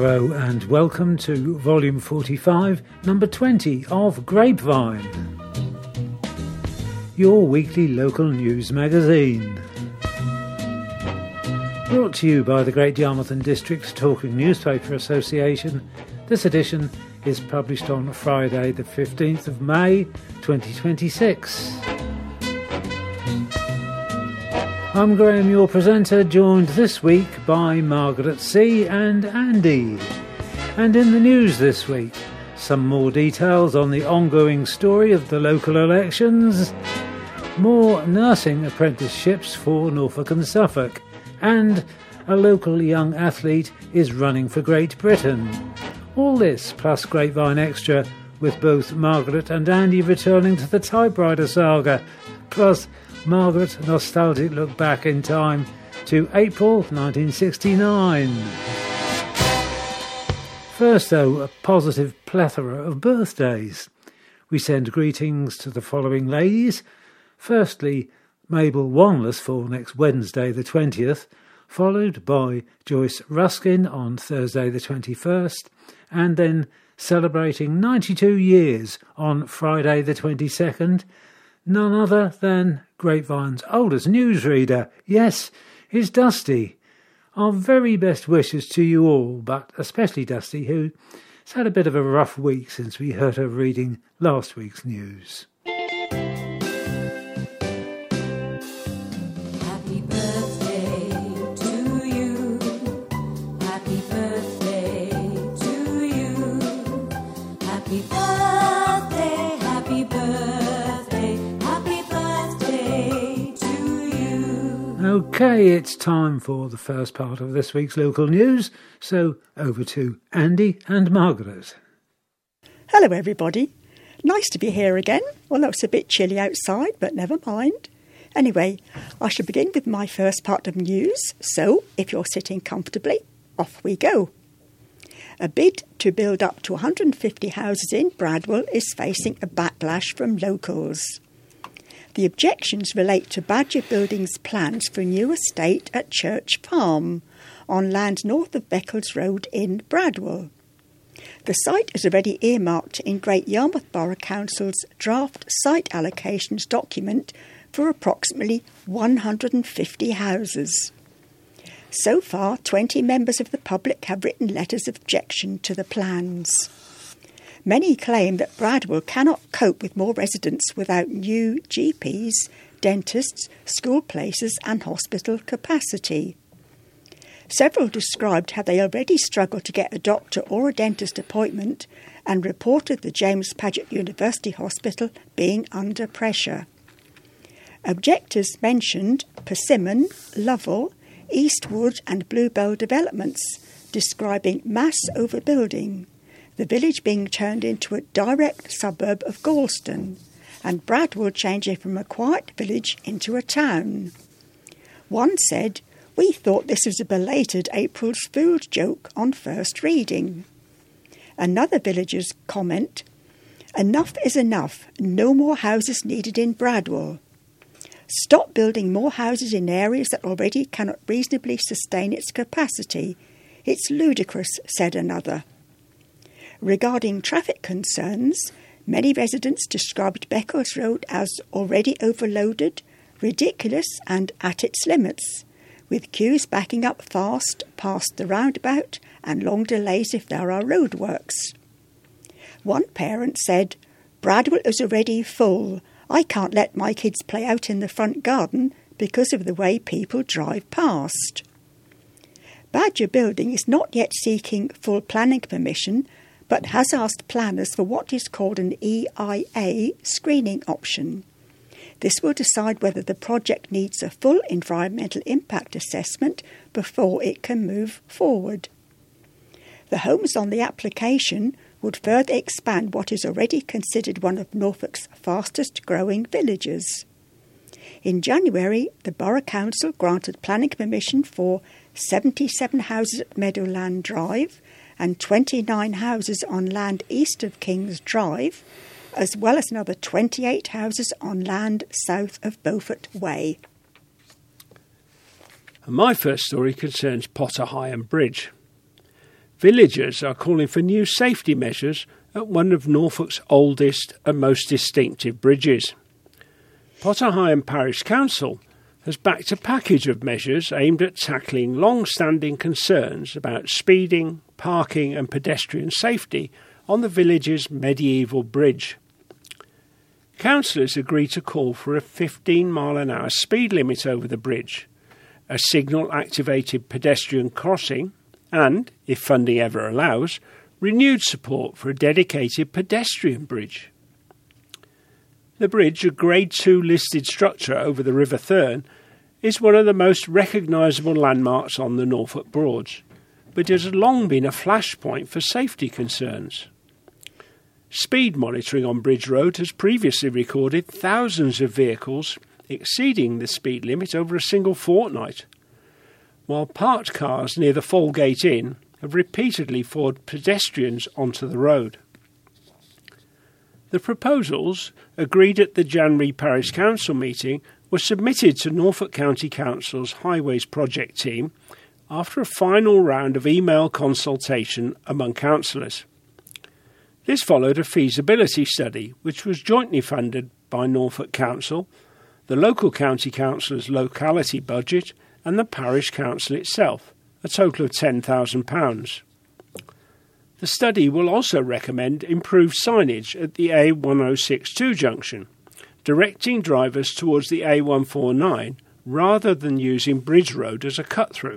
Hello and welcome to Volume 45, Number 20 of Grapevine, your weekly local news magazine. Brought to you by the Great Yarmouth and District Talking Newspaper Association, this edition is published on Friday the 15th of May 2026. I'm Graham, your presenter, joined this week by Margaret C. and Andy. And in the news this week, some more details on the ongoing story of the local elections, more nursing apprenticeships for Norfolk and Suffolk, and a local young athlete is running for Great Britain. All this plus Grapevine Extra with both Margaret and Andy returning to the typewriter saga, plus Margaret's nostalgic look back in time to April 1969. First though, a positive plethora of birthdays. We send greetings to the following ladies. Firstly, Mabel Wanless for next Wednesday the 20th, followed by Joyce Ruskin on Thursday the 21st, and then celebrating 92 years on Friday the 22nd, none other than Grapevine's oldest newsreader. Yes, it's Dusty. Our very best wishes to you all, but especially Dusty, who's had a bit of a rough week since we heard her reading last week's news. Happy birthday to you. Happy birthday to you. Happy birthday, happy birthday, happy birthday to you. OK, it's time for the first part of this week's local news, so over to Andy and Margaret. Hello everybody. Nice to be here again, although it's a bit chilly outside, but never mind. Anyway, I shall begin with my first part of news, so if you're sitting comfortably, off we go. A bid to build up to 150 houses in Bradwell is facing a backlash from locals. The objections relate to Badger Building's plans for a new estate at Church Farm, on land north of Beccles Road in Bradwell. The site is already earmarked in Great Yarmouth Borough Council's draft site allocations document for approximately 150 houses. So far, 20 members of the public have written letters of objection to the plans. Many claim that Bradwell cannot cope with more residents without new GPs, dentists, school places and hospital capacity. Several described how they already struggle to get a doctor or a dentist appointment and reported the James Paget University Hospital being under pressure. Objectors mentioned Persimmon, Lovell, Eastwood and Bluebell developments, describing mass overbuilding, the village being turned into a direct suburb of Galston, and Bradwell changing from a quiet village into a town. One said, "We thought this was a belated April's Fool's joke on first reading." Another villager's comment, "Enough is enough, no more houses needed in Bradwell. Stop building more houses in areas that already cannot reasonably sustain its capacity. It's ludicrous," said another. Regarding traffic concerns, many residents described Beccles Road as already overloaded, ridiculous and at its limits, with queues backing up fast past the roundabout and long delays if there are roadworks. One parent said, "Bradwell is already full. I can't let my kids play out in the front garden because of the way people drive past." Badger Building is not yet seeking full planning permission, but has asked planners for what is called an EIA screening option. This will decide whether the project needs a full environmental impact assessment before it can move forward. The homes on the application would further expand what is already considered one of Norfolk's fastest growing villages. In January, the Borough Council granted planning permission for 77 houses at Meadowland Drive and 29 houses on land east of King's Drive, as well as another 28 houses on land south of Beaufort Way. My first story concerns Potter Heigham Bridge. Villagers are calling for new safety measures at one of Norfolk's oldest and most distinctive bridges. Potter Heigham Parish Council has backed a package of measures aimed at tackling long-standing concerns about speeding, parking and pedestrian safety on the village's medieval bridge. Councillors agreed to call for a 15-mile-an-hour speed limit over the bridge, a signal-activated pedestrian crossing and, if funding ever allows, renewed support for a dedicated pedestrian bridge. The bridge, a Grade 2 listed structure over the River Thurne, is one of the most recognisable landmarks on the Norfolk Broads, but it has long been a flashpoint for safety concerns. Speed monitoring on Bridge Road has previously recorded thousands of vehicles exceeding the speed limit over a single fortnight, while parked cars near the Falgate Inn have repeatedly forced pedestrians onto the road. The proposals, agreed at the January Parish Council meeting, were submitted to Norfolk County Council's Highways Project team after a final round of email consultation among councillors. This followed a feasibility study which was jointly funded by Norfolk Council, the local county council's locality budget and the parish council itself, a total of £10,000. The study will also recommend improved signage at the A1062 junction, directing drivers towards the A149 rather than using Bridge Road as a cut-through.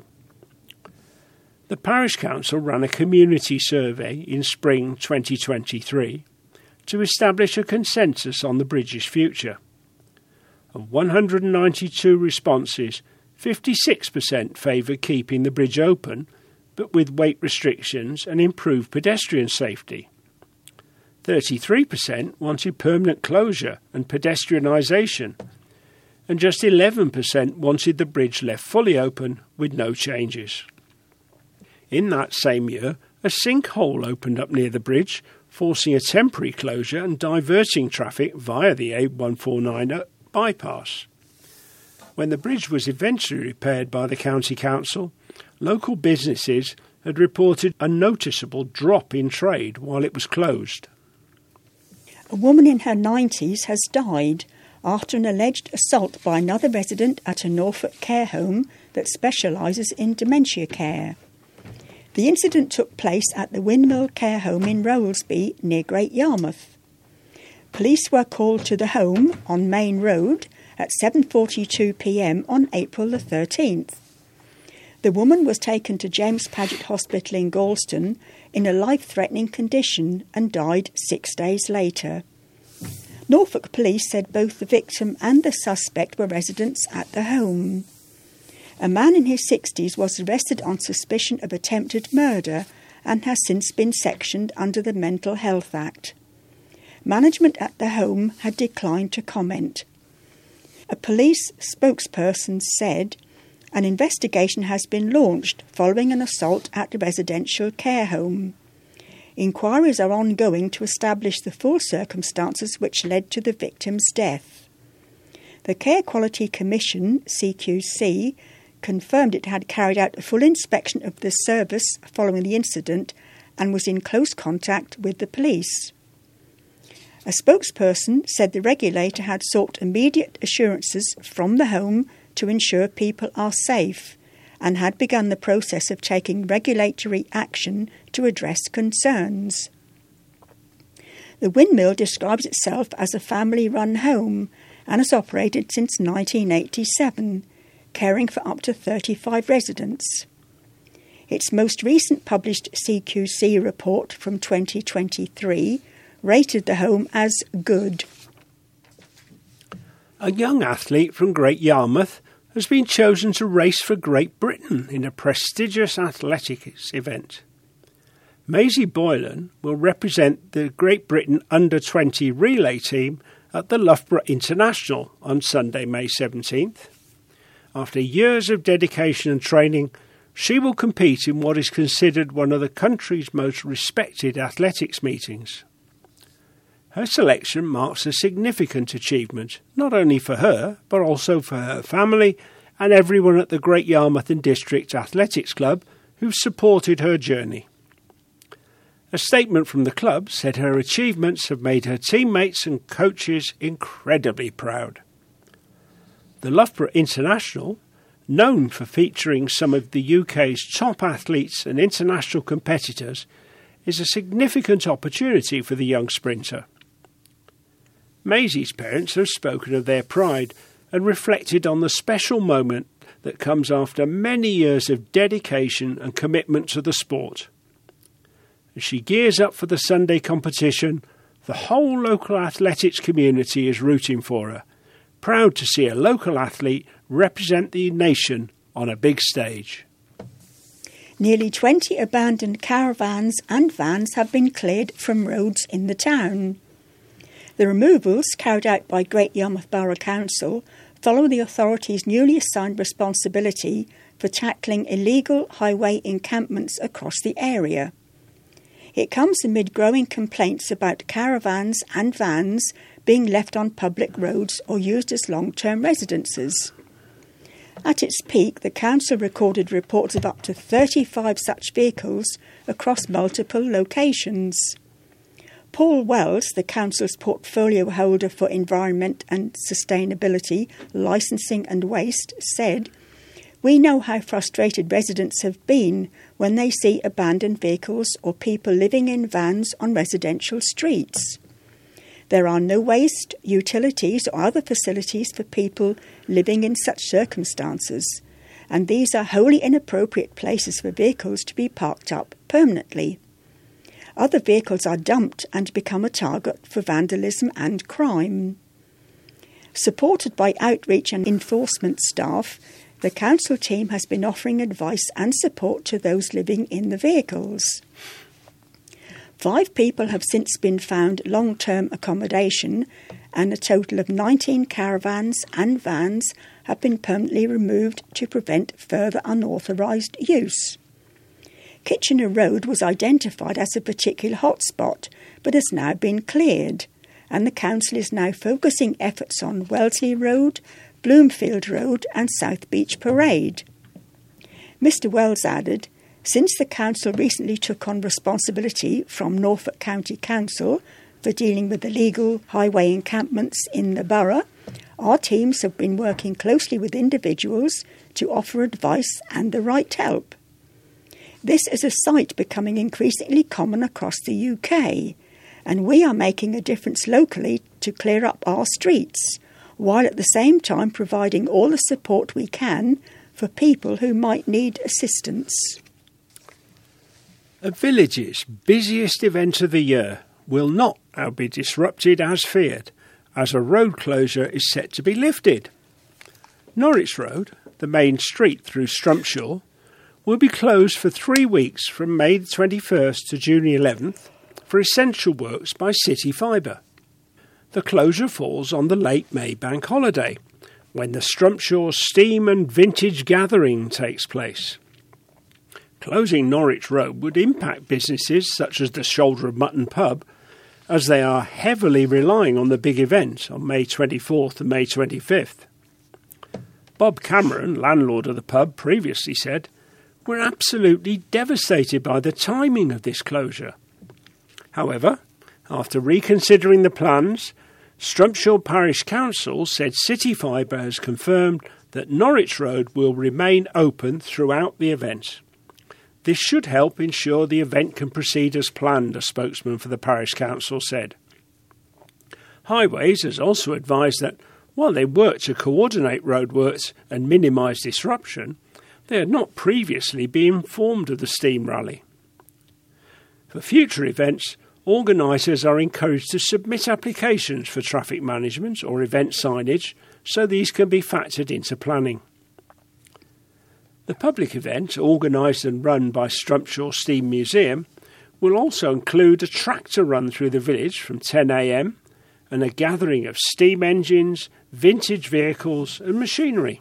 The Parish Council ran a community survey in spring 2023 to establish a consensus on the bridge's future. Of 192 responses, 56% favoured keeping the bridge open, but with weight restrictions and improved pedestrian safety. 33% wanted permanent closure and pedestrianisation, and just 11% wanted the bridge left fully open with no changes. In that same year, a sinkhole opened up near the bridge, forcing a temporary closure and diverting traffic via the A149 bypass. When the bridge was eventually repaired by the County Council, local businesses had reported a noticeable drop in trade while it was closed. A woman in her 90s has died after an alleged assault by another resident at a Norfolk care home that specialises in dementia care. The incident took place at the Windmill Care Home in Rowlesby, near Great Yarmouth. Police were called to the home on Main Road at 7:42 p.m. on April the 13th. The woman was taken to James Paget Hospital in Galston in a life-threatening condition and died 6 days later. Norfolk Police said both the victim and the suspect were residents at the home. A man in his 60s was arrested on suspicion of attempted murder and has since been sectioned under the Mental Health Act. Management at the home had declined to comment. A police spokesperson said, "An investigation has been launched following an assault at the residential care home. Inquiries are ongoing to establish the full circumstances which led to the victim's death." The Care Quality Commission, CQC, confirmed it had carried out a full inspection of the service following the incident and was in close contact with the police. A spokesperson said the regulator had sought immediate assurances from the home to ensure people are safe and had begun the process of taking regulatory action to address concerns. The Windmill describes itself as a family-run home and has operated since 1987, caring for up to 35 residents. Its most recent published CQC report from 2023 rated the home as good. A young athlete from Great Yarmouth has been chosen to race for Great Britain in a prestigious athletics event. Maisie Boylan will represent the Great Britain Under-20 relay team at the Loughborough International on Sunday, May 17th. After years of dedication and training, she will compete in what is considered one of the country's most respected athletics meetings. Her selection marks a significant achievement, not only for her, but also for her family and everyone at the Great Yarmouth and District Athletics Club who've supported her journey. A statement from the club said her achievements have made her teammates and coaches incredibly proud. The Loughborough International, known for featuring some of the UK's top athletes and international competitors, is a significant opportunity for the young sprinter. Maisie's parents have spoken of their pride and reflected on the special moment that comes after many years of dedication and commitment to the sport. As she gears up for the Sunday competition, the whole local athletics community is rooting for her, proud to see a local athlete represent the nation on a big stage. Nearly 20 abandoned caravans and vans have been cleared from roads in the town. The removals, carried out by Great Yarmouth Borough Council, follow the authorities' newly assigned responsibility for tackling illegal highway encampments across the area. It comes amid growing complaints about caravans and vans being left on public roads or used as long-term residences. At its peak, the council recorded reports of up to 35 such vehicles across multiple locations. Paul Wells, the council's portfolio holder for environment and sustainability, licensing and waste, said, "We know how frustrated residents have been when they see abandoned vehicles or people living in vans on residential streets. There are no waste, utilities or other facilities for people living in such circumstances, and these are wholly inappropriate places for vehicles to be parked up permanently. Other vehicles are dumped and become a target for vandalism and crime." Supported by outreach and enforcement staff, the council team has been offering advice and support to those living in the vehicles. 5 people have since been found long-term accommodation, and a total of 19 caravans and vans have been permanently removed to prevent further unauthorised use. Kitchener Road was identified as a particular hotspot, but has now been cleared, and the council is now focusing efforts on Wellesley Road, Bloomfield Road and South Beach Parade. Mr Wells added, "Since the council recently took on responsibility from Norfolk County Council for dealing with illegal highway encampments in the borough, our teams have been working closely with individuals to offer advice and the right help. This is a sight becoming increasingly common across the UK, and we are making a difference locally to clear up our streets, while at the same time providing all the support we can for people who might need assistance." A village's busiest event of the year will not now be disrupted as feared, as a road closure is set to be lifted. Norwich Road, the main street through Strumpshaw, will be closed for 3 weeks from May 21st to June 11th for essential works by City Fibre. The closure falls on the late May bank holiday, when the Strumpshaw Steam and Vintage Gathering takes place. Closing Norwich Road would impact businesses such as the Shoulder of Mutton pub, as they are heavily relying on the big event on May 24th and May 25th. Bob Cameron, landlord of the pub, previously said, "We're absolutely devastated by the timing of this closure." However, after reconsidering the plans, Strumpshaw Parish Council said City Fibre has confirmed that Norwich Road will remain open throughout the event. This should help ensure the event can proceed as planned, a spokesman for the Parish Council said. Highways has also advised that while they work to coordinate roadworks and minimise disruption, they had not previously been informed of the steam rally. For future events, organisers are encouraged to submit applications for traffic management or event signage so these can be factored into planning. The public event, organised and run by Strumpshaw Steam Museum, will also include a tractor run through the village from 10 a.m. and a gathering of steam engines, vintage vehicles and machinery.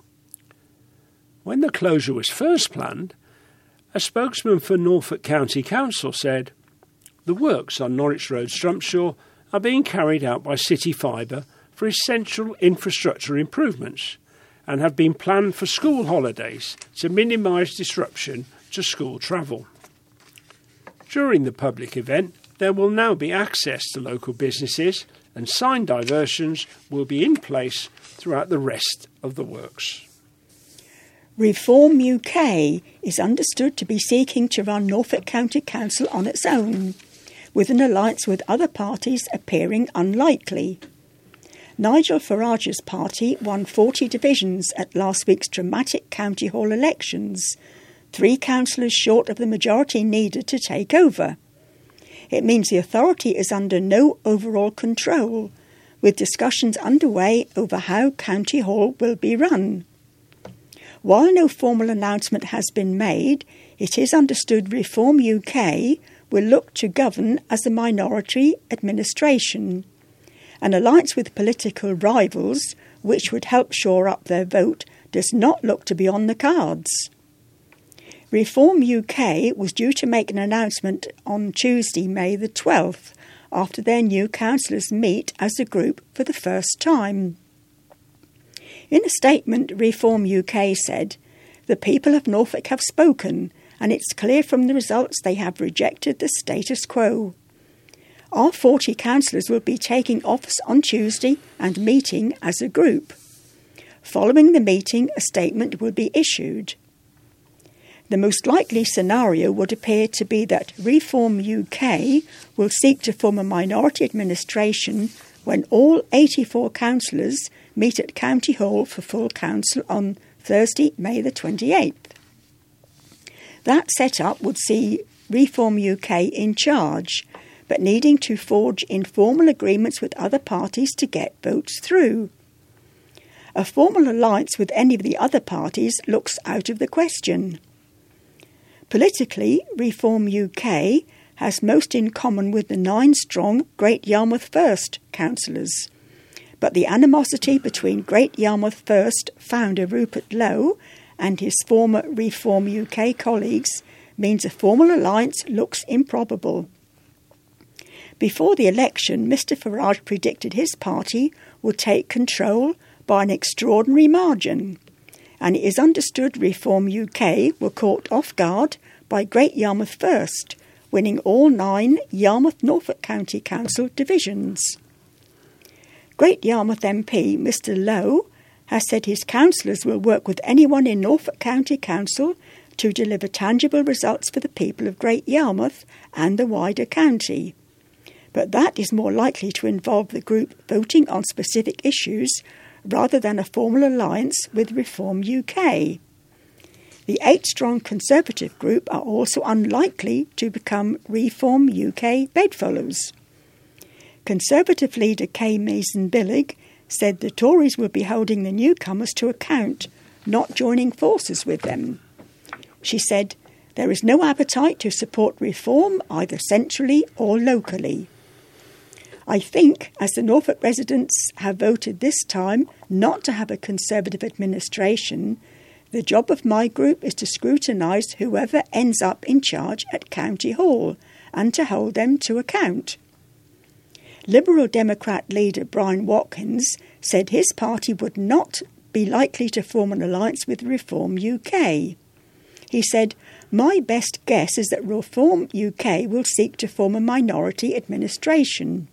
When the closure was first planned, a spokesman for Norfolk County Council said, "The works on Norwich Road, Strumpshaw are being carried out by City Fibre for essential infrastructure improvements and have been planned for school holidays to minimise disruption to school travel." During the public event, there will now be access to local businesses and sign diversions will be in place throughout the rest of the works. Reform UK is understood to be seeking to run Norfolk County Council on its own, with an alliance with other parties appearing unlikely. Nigel Farage's party won 40 divisions at last week's dramatic County Hall elections, 3 councillors short of the majority needed to take over. It means the authority is under no overall control, with discussions underway over how County Hall will be run. While no formal announcement has been made, it is understood Reform UK will look to govern as a minority administration. An alliance with political rivals, which would help shore up their vote, does not look to be on the cards. Reform UK was due to make an announcement on Tuesday, May the 12th, after their new councillors meet as a group for the first time. In a statement, Reform UK said, "The people of Norfolk have spoken, and it's clear from the results they have rejected the status quo. Our 40 councillors will be taking office on Tuesday and meeting as a group. Following the meeting, a statement will be issued. The most likely scenario would appear to be that Reform UK will seek to form a minority administration when all 84 councillors meet at County Hall for full council on Thursday, May the 28th. That setup would see Reform UK in charge, but needing to forge informal agreements with other parties to get votes through. A formal alliance with any of the other parties looks out of the question. Politically, Reform UK has most in common with the 9-strong Great Yarmouth First councillors. But the animosity between Great Yarmouth First founder Rupert Lowe and his former Reform UK colleagues means a formal alliance looks improbable. Before the election, Mr Farage predicted his party would take control by an extraordinary margin, and it is understood Reform UK were caught off guard by Great Yarmouth First, winning all 9 Yarmouth-Norfolk County Council divisions. Great Yarmouth MP Mr Lowe has said his councillors will work with anyone in Norfolk County Council to deliver tangible results for the people of Great Yarmouth and the wider county. But that is more likely to involve the group voting on specific issues rather than a formal alliance with Reform UK. The 8-strong Conservative group are also unlikely to become Reform UK bedfellows. Conservative leader Kay Mason-Billig said the Tories will be holding the newcomers to account, not joining forces with them. She said, "There is no appetite to support reform either centrally or locally. I think, as the Norfolk residents have voted this time not to have a Conservative administration, the job of my group is to scrutinise whoever ends up in charge at County Hall and to hold them to account." Liberal Democrat leader Brian Watkins said his party would not be likely to form an alliance with Reform UK. He said, "My best guess is that Reform UK will seek to form a minority administration.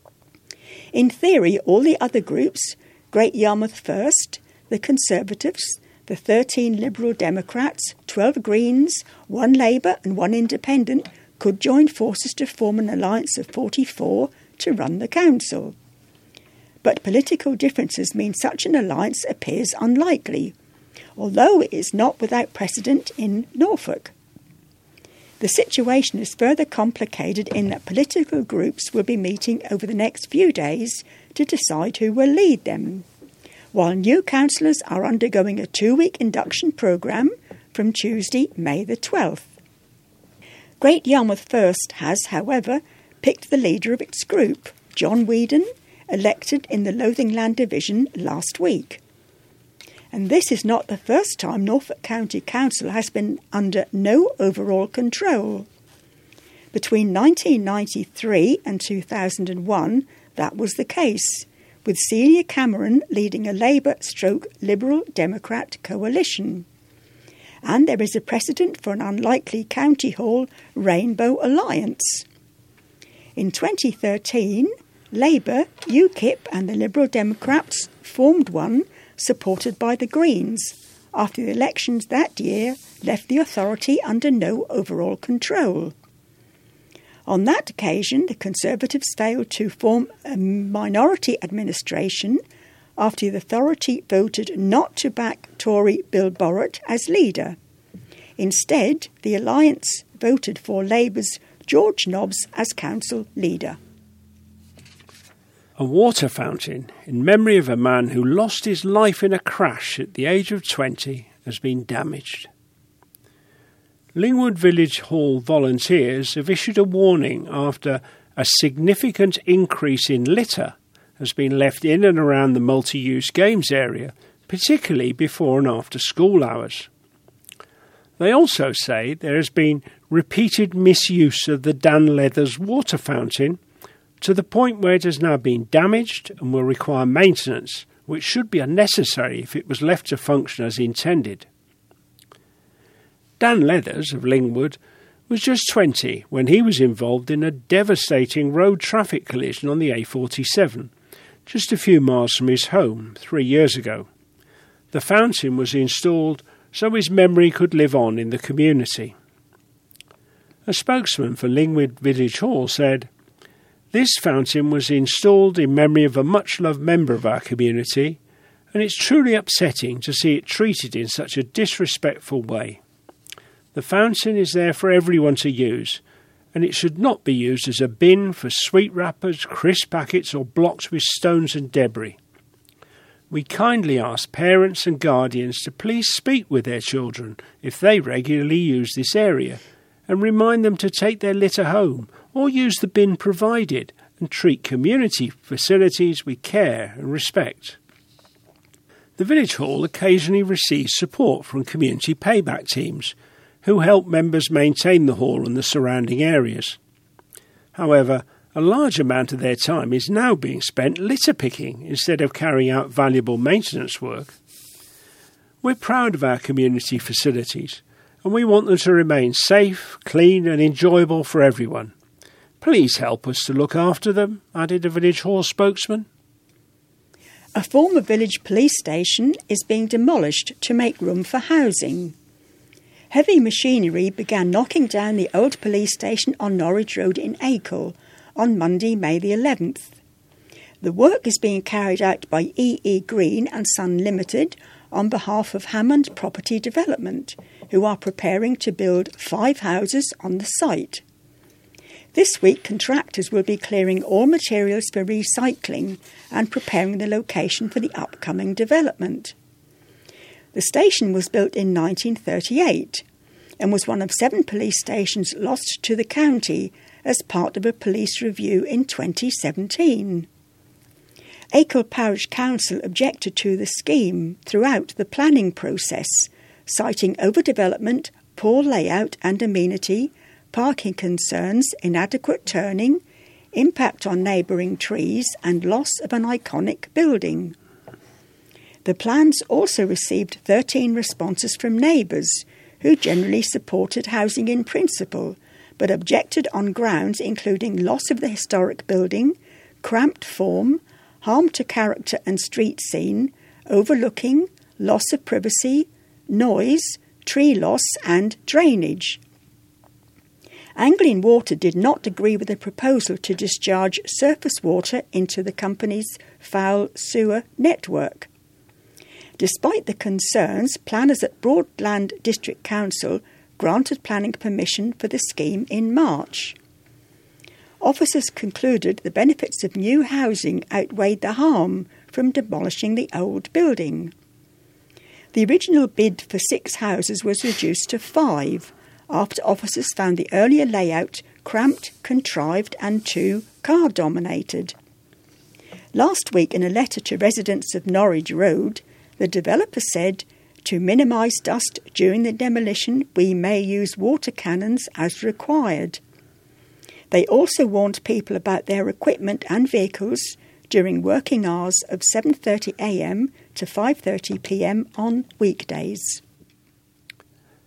In theory, all the other groups, Great Yarmouth First, the Conservatives, the 13 Liberal Democrats, 12 Greens, 1 Labour and 1 Independent, could join forces to form an alliance of 44 to run the council. But political differences mean such an alliance appears unlikely, although it is not without precedent in Norfolk. The situation is further complicated in that political groups will be meeting over the next few days to decide who will lead them, while new councillors are undergoing a 2-week induction programme from Tuesday, May the 12th. Great Yarmouth First has, however, picked the leader of its group, John Whedon, elected in the Lothingland division last week. And this is not the first time Norfolk County Council has been under no overall control. Between 1993 and 2001, that was the case, with Celia Cameron leading a Labour-Liberal Democrat coalition. and there is a precedent for an unlikely County Hall Rainbow Alliance. In 2013, Labour, UKIP and the Liberal Democrats formed one supported by the Greens, after the elections that year left the authority under no overall control. On that occasion, the Conservatives failed to form a minority administration after the authority voted not to back Tory Bill Borrott as leader. Instead, the Alliance voted for Labour's George Nobbs as council leader. A water fountain in memory of a man who lost his life in a crash at the age of 20 has been damaged. Lingwood Village Hall volunteers have issued a warning after a significant increase in litter has been left in and around the multi-use games area, particularly before and after school hours. They also say there has been repeated misuse of the Dan Leathers water fountain to the point where it has now been damaged and will require maintenance, which should be unnecessary if it was left to function as intended. Dan Leathers of Lingwood was just 20 when he was involved in a devastating road traffic collision on the A47, just a few miles from his home 3 years ago. The fountain was installed so his memory could live on in the community. A spokesman for Lingwood Village Hall said, "This fountain was installed in memory of a much-loved member of our community, and it's truly upsetting to see it treated in such a disrespectful way. The fountain is there for everyone to use, and it should not be used as a bin for sweet wrappers, crisp packets or blocks with stones and debris. We kindly ask parents and guardians to please speak with their children if they regularly use this area, and remind them to take their litter home or use the bin provided and treat community facilities with care and respect." The Village Hall occasionally receives support from community payback teams who help members maintain the hall and the surrounding areas. However, a large amount of their time is now being spent litter picking instead of carrying out valuable maintenance work. We're proud of our community facilities, and we want them to remain safe, clean and enjoyable for everyone. Please help us to look after them, added a Village Hall spokesman. A former village police station is being demolished to make room for housing. Heavy machinery began knocking down the old police station on Norwich Road in Acle on Monday, May the 11th. The work is being carried out by E.E. Green and Son Limited on behalf of Hammond Property Development, who are preparing to build 5 houses on the site. This week, contractors will be clearing all materials for recycling and preparing the location for the upcoming development. The station was built in 1938 and was one of 7 police stations lost to the county as part of a police review in 2017. Acle Parish Council objected to the scheme throughout the planning process, citing overdevelopment, poor layout and amenity, parking concerns, inadequate turning, impact on neighbouring trees and loss of an iconic building. The plans also received 13 responses from neighbours, who generally supported housing in principle, but objected on grounds including loss of the historic building, cramped form, harm to character and street scene, overlooking, loss of privacy, noise, tree loss and drainage. Anglian Water did not agree with the proposal to discharge surface water into the company's foul sewer network. Despite the concerns, planners at Broadland District Council granted planning permission for the scheme in March. Officers concluded the benefits of new housing outweighed the harm from demolishing the old building. The original bid for 6 houses was reduced to 5 after officers found the earlier layout cramped, contrived and too car-dominated. Last week, in a letter to residents of Norwich Road, the developer said, "To minimise dust during the demolition, we may use water cannons as required." They also warned people about their equipment and vehicles during working hours of 7:30 a.m. to 5:30 p.m. on weekdays.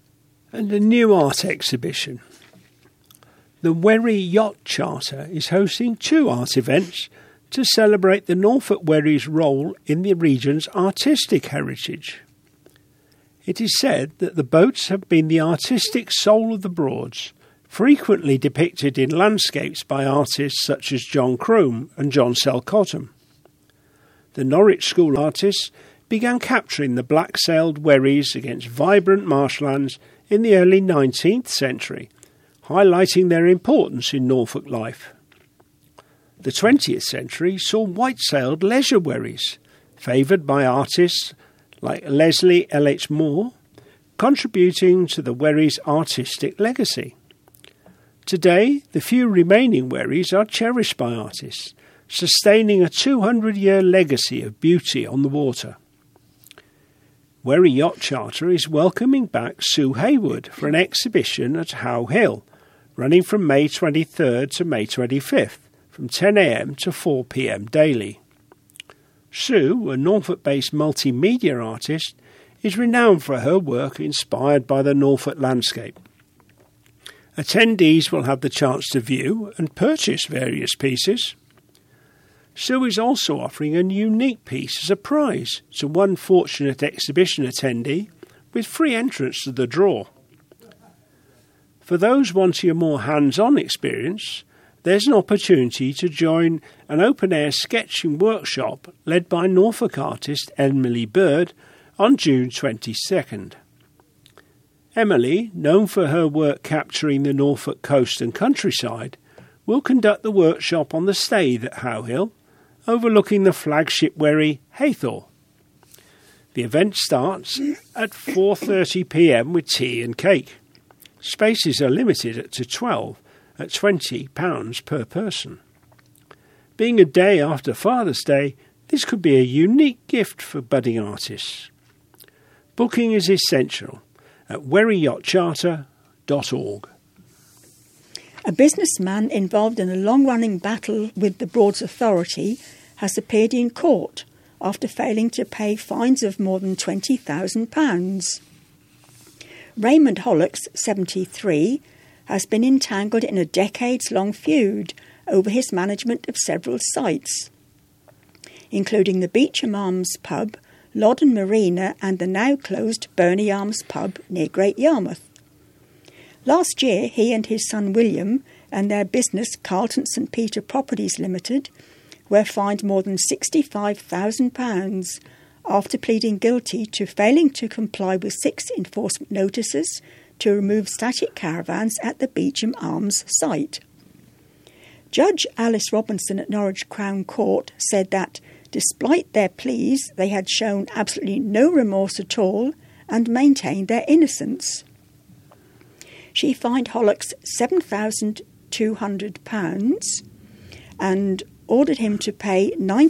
And a new art exhibition. The Wherry Yacht Charter is hosting 2 art events to celebrate the Norfolk Wherry's role in the region's artistic heritage. It is said that the boats have been the artistic soul of the Broads, frequently depicted in landscapes by artists such as John Crome and John Sell-Cottam. The Norwich School artists began capturing the black-sailed wherries against vibrant marshlands in the early 19th century, highlighting their importance in Norfolk life. The 20th century saw white-sailed leisure wherries, favoured by artists like Leslie L.H. Moore, contributing to the wherry's artistic legacy. Today, the few remaining wherries are cherished by artists, sustaining a 200-year legacy of beauty on the water. Wherry Yacht Charter is welcoming back Sue Haywood for an exhibition at How Hill, running from May 23rd to May 25th, from 10 a.m. to 4 p.m. daily. Sue, a Norfolk-based multimedia artist, is renowned for her work inspired by the Norfolk landscape. Attendees will have the chance to view and purchase various pieces. Sue is also offering a unique piece as a prize to one fortunate exhibition attendee, with free entrance to the draw. For those wanting a more hands-on experience, there's an opportunity to join an open-air sketching workshop led by Norfolk artist Emily Bird on June 22nd. Emily, known for her work capturing the Norfolk coast and countryside, will conduct the workshop on the Staithe at How Hill, overlooking the flagship wherry Haythor. The event starts at 4:30 p.m. with tea and cake. Spaces are limited to 12 at £20 per person. Being a day after Father's Day, this could be a unique gift for budding artists. Booking is essential at wherryyachtcharter.org. A businessman involved in a long-running battle with the Broads Authority has appeared in court after failing to pay fines of more than £20,000. Raymond Hollocks, 73, has been entangled in a decades-long feud over his management of several sites, including the Beecham Arms pub, Loddon Marina and the now-closed Burney Arms pub near Great Yarmouth. Last year, he and his son William and their business Carlton St Peter Properties Limited were fined more than £65,000 after pleading guilty to failing to comply with 6 enforcement notices to remove static caravans at the Beecham Arms site. Judge Alice Robinson at Norwich Crown Court said that, despite their pleas, they had shown absolutely no remorse at all and maintained their innocence. She fined Hollocks £7,200 and ordered him to pay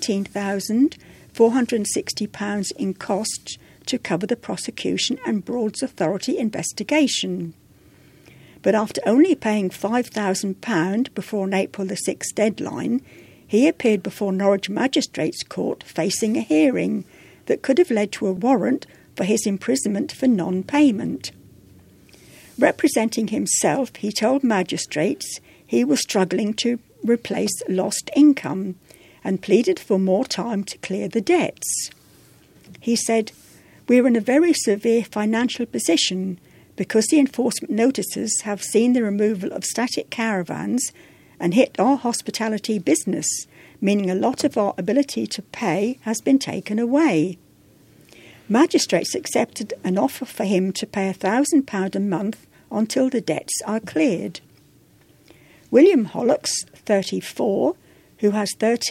£19,460 in costs to cover the prosecution and Broads Authority investigation. But after only paying £5,000 before an April the 6th deadline, he appeared before Norwich Magistrates Court facing a hearing that could have led to a warrant for his imprisonment for non-payment. Representing himself, he told magistrates he was struggling to replace lost income and pleaded for more time to clear the debts. He said, "We're in a very severe financial position because the enforcement notices have seen the removal of static caravans and hit our hospitality business, meaning a lot of our ability to pay has been taken away." Magistrates accepted an offer for him to pay £1,000 a month until the debts are cleared. William Hollocks, 34, who has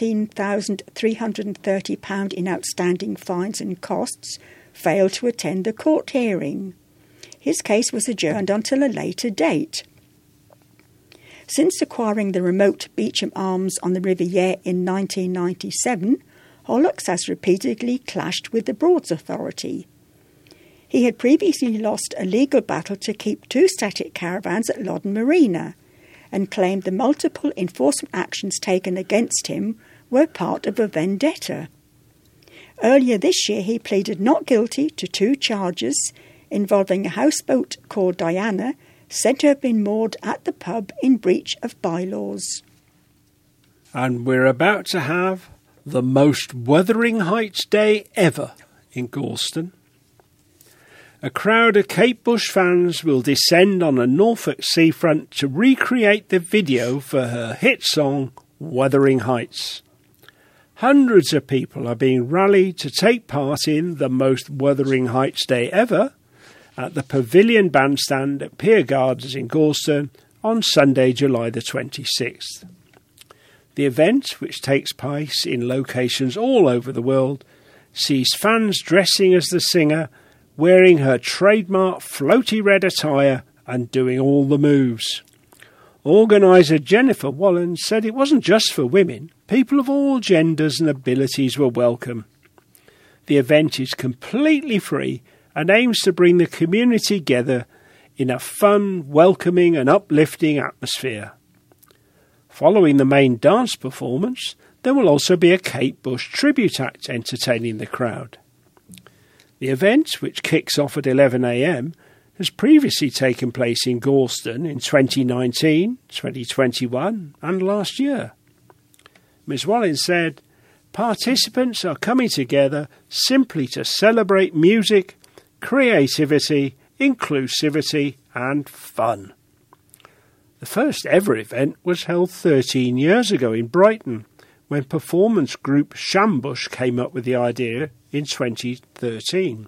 £13,330 in outstanding fines and costs, failed to attend the court hearing. His case was adjourned until a later date. Since acquiring the remote Beecham Arms on the River Yare in 1997, Hollocks has repeatedly clashed with the Broads Authority. He had previously lost a legal battle to keep 2 static caravans at Loddon Marina and claimed the multiple enforcement actions taken against him were part of a vendetta. Earlier this year, he pleaded not guilty to 2 charges, involving a houseboat called Diana, said to have been moored at the pub in breach of bylaws. And we're about to have the most Wuthering Heights day ever in Gorleston. A crowd of Kate Bush fans will descend on a Norfolk seafront to recreate the video for her hit song Wuthering Heights. Hundreds of people are being rallied to take part in the most Wuthering Heights day ever at the Pavilion Bandstand at Pier Gardens in Gorleston on Sunday, July the 26th. The event, which takes place in locations all over the world, sees fans dressing as the singer, wearing her trademark floaty red attire and doing all the moves. Organiser Jennifer Wallen said it wasn't just for women. People of all genders and abilities were welcome. The event is completely free and aims to bring the community together in a fun, welcoming and uplifting atmosphere. Following the main dance performance, there will also be a Kate Bush tribute act entertaining the crowd. The event, which kicks off at 11 a.m, has previously taken place in Gorleston in 2019, 2021 and last year. Ms Wallen said, "Participants are coming together simply to celebrate music, creativity, inclusivity and fun." The first ever event was held 13 years ago in Brighton, when performance group Shambush came up with the idea in 2013.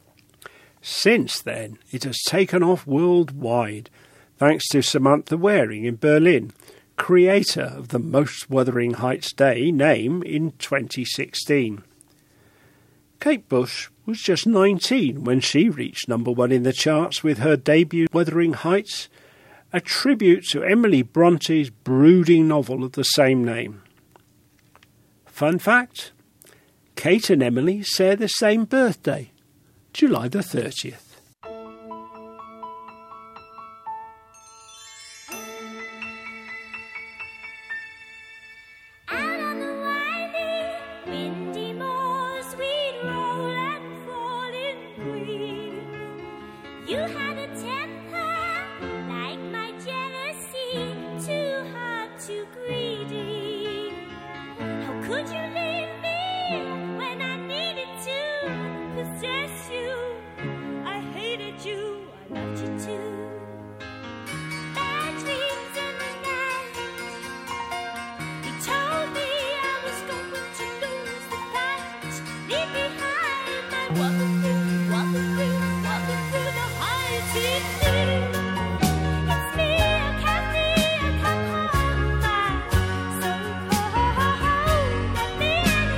Since then, it has taken off worldwide, thanks to Samantha Waring in Berlin, creator of the Most Wuthering Heights Day name in 2016. Kate Bush was just 19 when she reached number 1 in the charts with her debut Wuthering Heights, a tribute to Emily Bronte's brooding novel of the same name. Fun fact, Kate and Emily share the same birthday, July the 30th. Out on the winding, windy moors, we'd roll and fall in green. You had a temper like my jealousy, too hard, too greedy. How could you leave me when I needed to possess you? I hated you, I loved you too. Bad dreams in the night. You told me I was going to lose the fight. Leave behind my walking through the heights. It's me, I can't see, I come home. My so cold, let me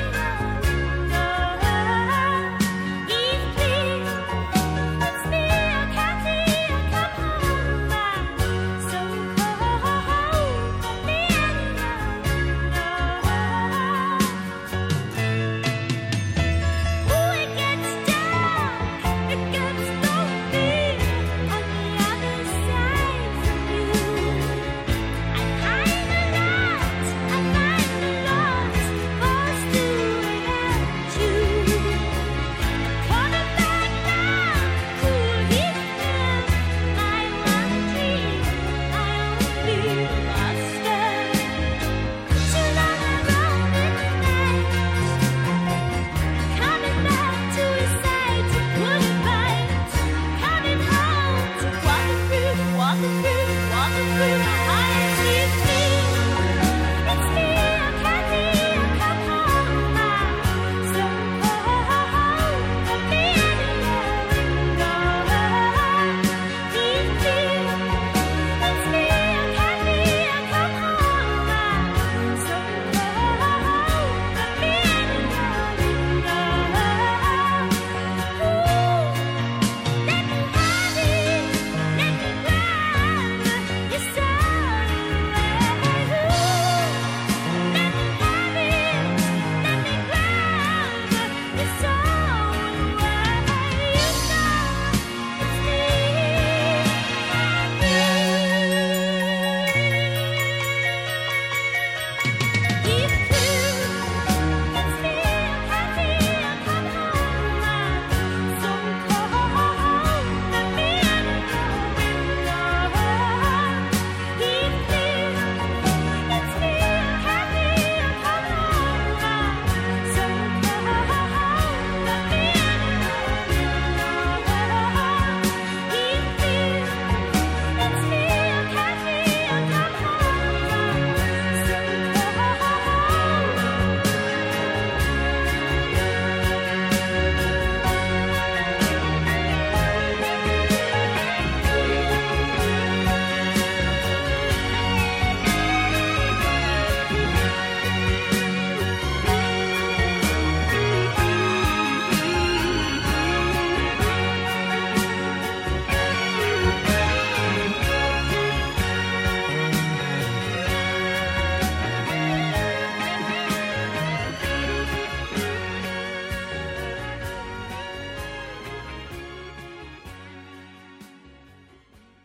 alone. Please, please, it's me, I can't see, I come home. My so cold, let me alone. Ooh, it gets dark.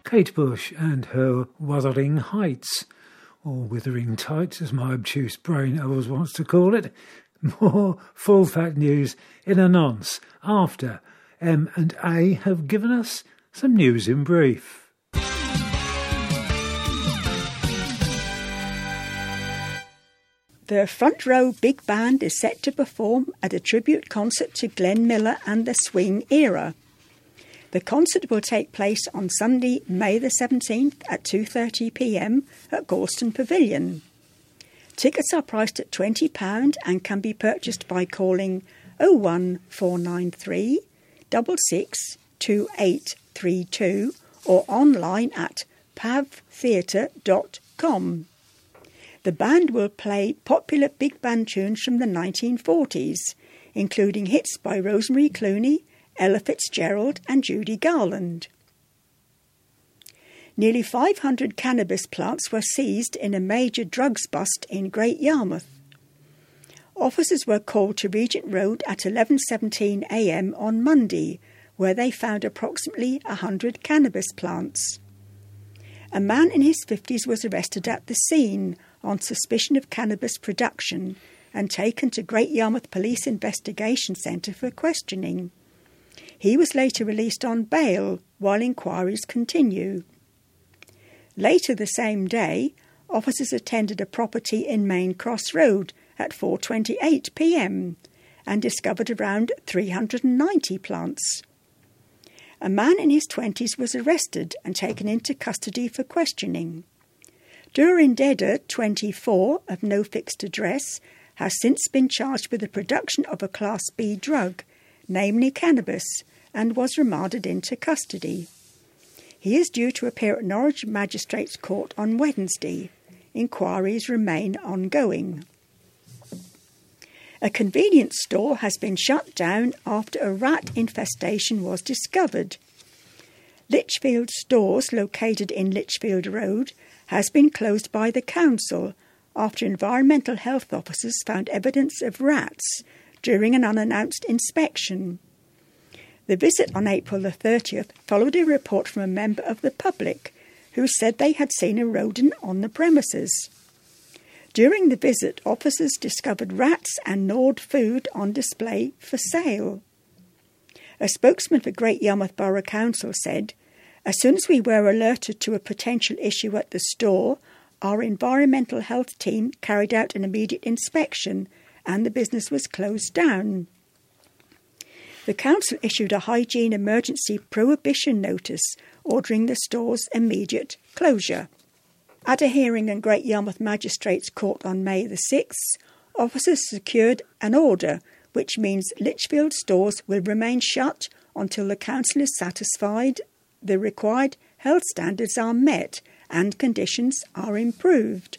Kate Bush and her Wuthering Heights, or Withering Tights as my obtuse brain always wants to call it. More full fact news in a nonce after M&A have given us some news in brief. The Front Row Big Band is set to perform at a tribute concert to Glenn Miller and the swing era. The concert will take place on Sunday, May the 17th at 2:30 p.m. at Gorleston Pavilion. Tickets are priced at £20 and can be purchased by calling 01493 662832 or online at pavtheatre.com. The band will play popular big band tunes from the 1940s, including hits by Rosemary Clooney, Ella Fitzgerald and Judy Garland. Nearly 500 cannabis plants were seized in a major drugs bust in Great Yarmouth. Officers were called to Regent Road at 11:17 a.m. on Monday, where they found approximately 100 cannabis plants. A man in his 50s was arrested at the scene on suspicion of cannabis production and taken to Great Yarmouth Police Investigation Centre for questioning. He was later released on bail while inquiries continue. Later the same day, officers attended a property in Main Cross Road at 4:28 p.m. and discovered around 390 plants. A man in his 20s was arrested and taken into custody for questioning. Durin Deda, 24, of no fixed address, has since been charged with the production of a Class B drug, namely cannabis, and was remanded into custody. He is due to appear at Norwich Magistrates Court on Wednesday. Inquiries remain ongoing. A convenience store has been shut down after a rat infestation was discovered. Lichfield Stores, located in Lichfield Road, has been closed by the council after environmental health officers found evidence of rats during an unannounced inspection. The visit on April the 30th followed a report from a member of the public who said they had seen a rodent on the premises. During the visit, officers discovered rats and gnawed food on display for sale. A spokesman for Great Yarmouth Borough Council said, "As soon as we were alerted to a potential issue at the store, our environmental health team carried out an immediate inspection and the business was closed down." The council issued a hygiene emergency prohibition notice ordering the store's immediate closure. At a hearing in Great Yarmouth Magistrates Court on May the 6th, officers secured an order which means Lichfield Stores will remain shut until the council is satisfied the required health standards are met and conditions are improved.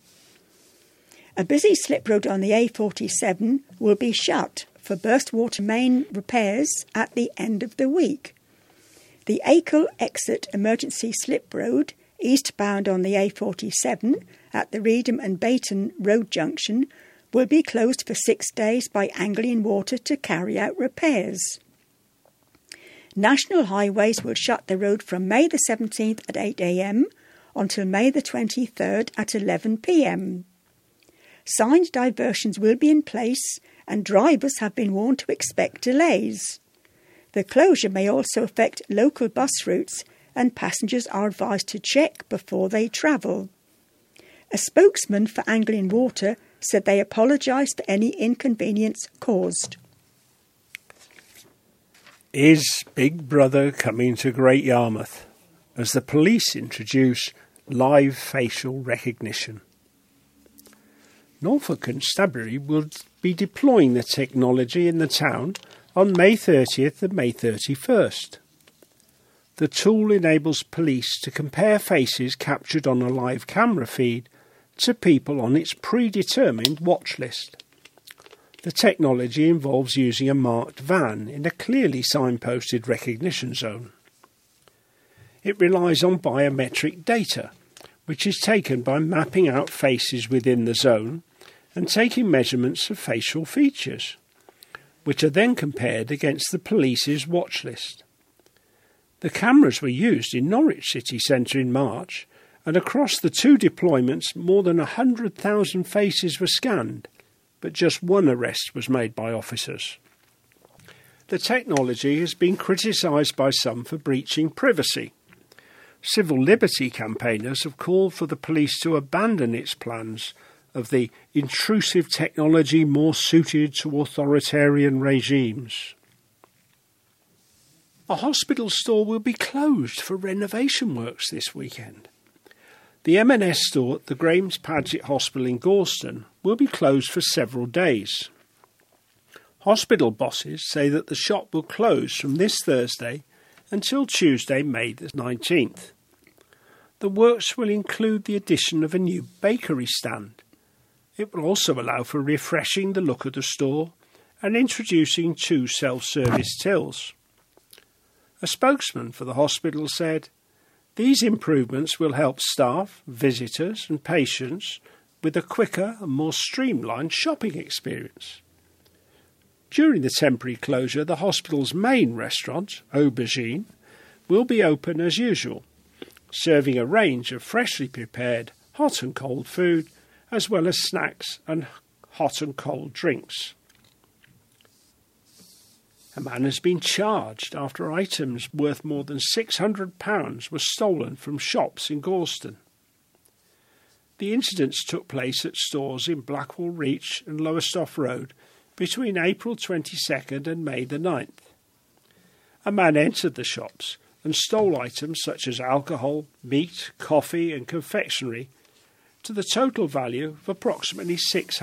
A busy slip road on the A47 will be shut for burst water main repairs at the end of the week. The Acle exit emergency slip road, eastbound on the A47 at the Reedham and Bayton Road junction, will be closed for 6 days by Anglian Water to carry out repairs. National Highways will shut the road from May the 17th at 8 a.m. until May the 23rd at 11 p.m. Signed diversions will be in place and drivers have been warned to expect delays. The closure may also affect local bus routes and passengers are advised to check before they travel. A spokesman for Anglian Water said they apologise for any inconvenience caused. Is Big Brother coming to Great Yarmouth as the police introduce live facial recognition? Norfolk Constabulary will be deploying the technology in the town on May 30th and May 31st. The tool enables police to compare faces captured on a live camera feed to people on its predetermined watch list. The technology involves using a marked van in a clearly signposted recognition zone. It relies on biometric data, which is taken by mapping out faces within the zone and taking measurements of facial features, which are then compared against the police's watch list. The cameras were used in Norwich city centre in March, and across the 2 deployments more than 100,000 faces were scanned, but just 1 arrest was made by officers. The technology has been criticised by some for breaching privacy. Civil liberty campaigners have called for the police to abandon its plans of the intrusive technology more suited to authoritarian regimes. A hospital store will be closed for renovation works this weekend. The M&S store at the Grames Padgett Hospital in Gorston will be closed for several days. Hospital bosses say that the shop will close from this Thursday until Tuesday, May the 19th. The works will include the addition of a new bakery stand. It will also allow for refreshing the look of the store and introducing 2 self-service tills. A spokesman for the hospital said, "These improvements will help staff, visitors and patients with a quicker and more streamlined shopping experience." During the temporary closure, the hospital's main restaurant, Aubergine, will be open as usual, serving a range of freshly prepared hot and cold food, as well as snacks and hot and cold drinks. A man has been charged after items worth more than £600 were stolen from shops in Gorston. The incidents took place at stores in Blackwall Reach and Lowestoft Road between April 22nd and May the 9th. A man entered the shops and stole items such as alcohol, meat, coffee and confectionery to the total value of approximately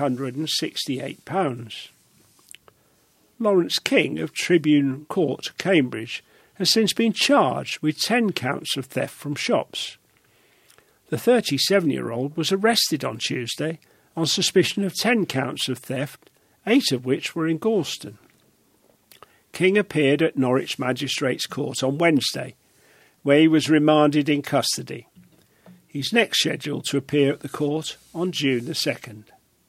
£668. Lawrence King of Tribune Court, Cambridge, has since been charged with 10 counts of theft from shops. The 37-year-old was arrested on Tuesday on suspicion of 10 counts of theft, 8 of which were in Gorston. King appeared at Norwich Magistrates Court on Wednesday, where he was remanded in custody. He's next scheduled to appear at the court on June the 2nd.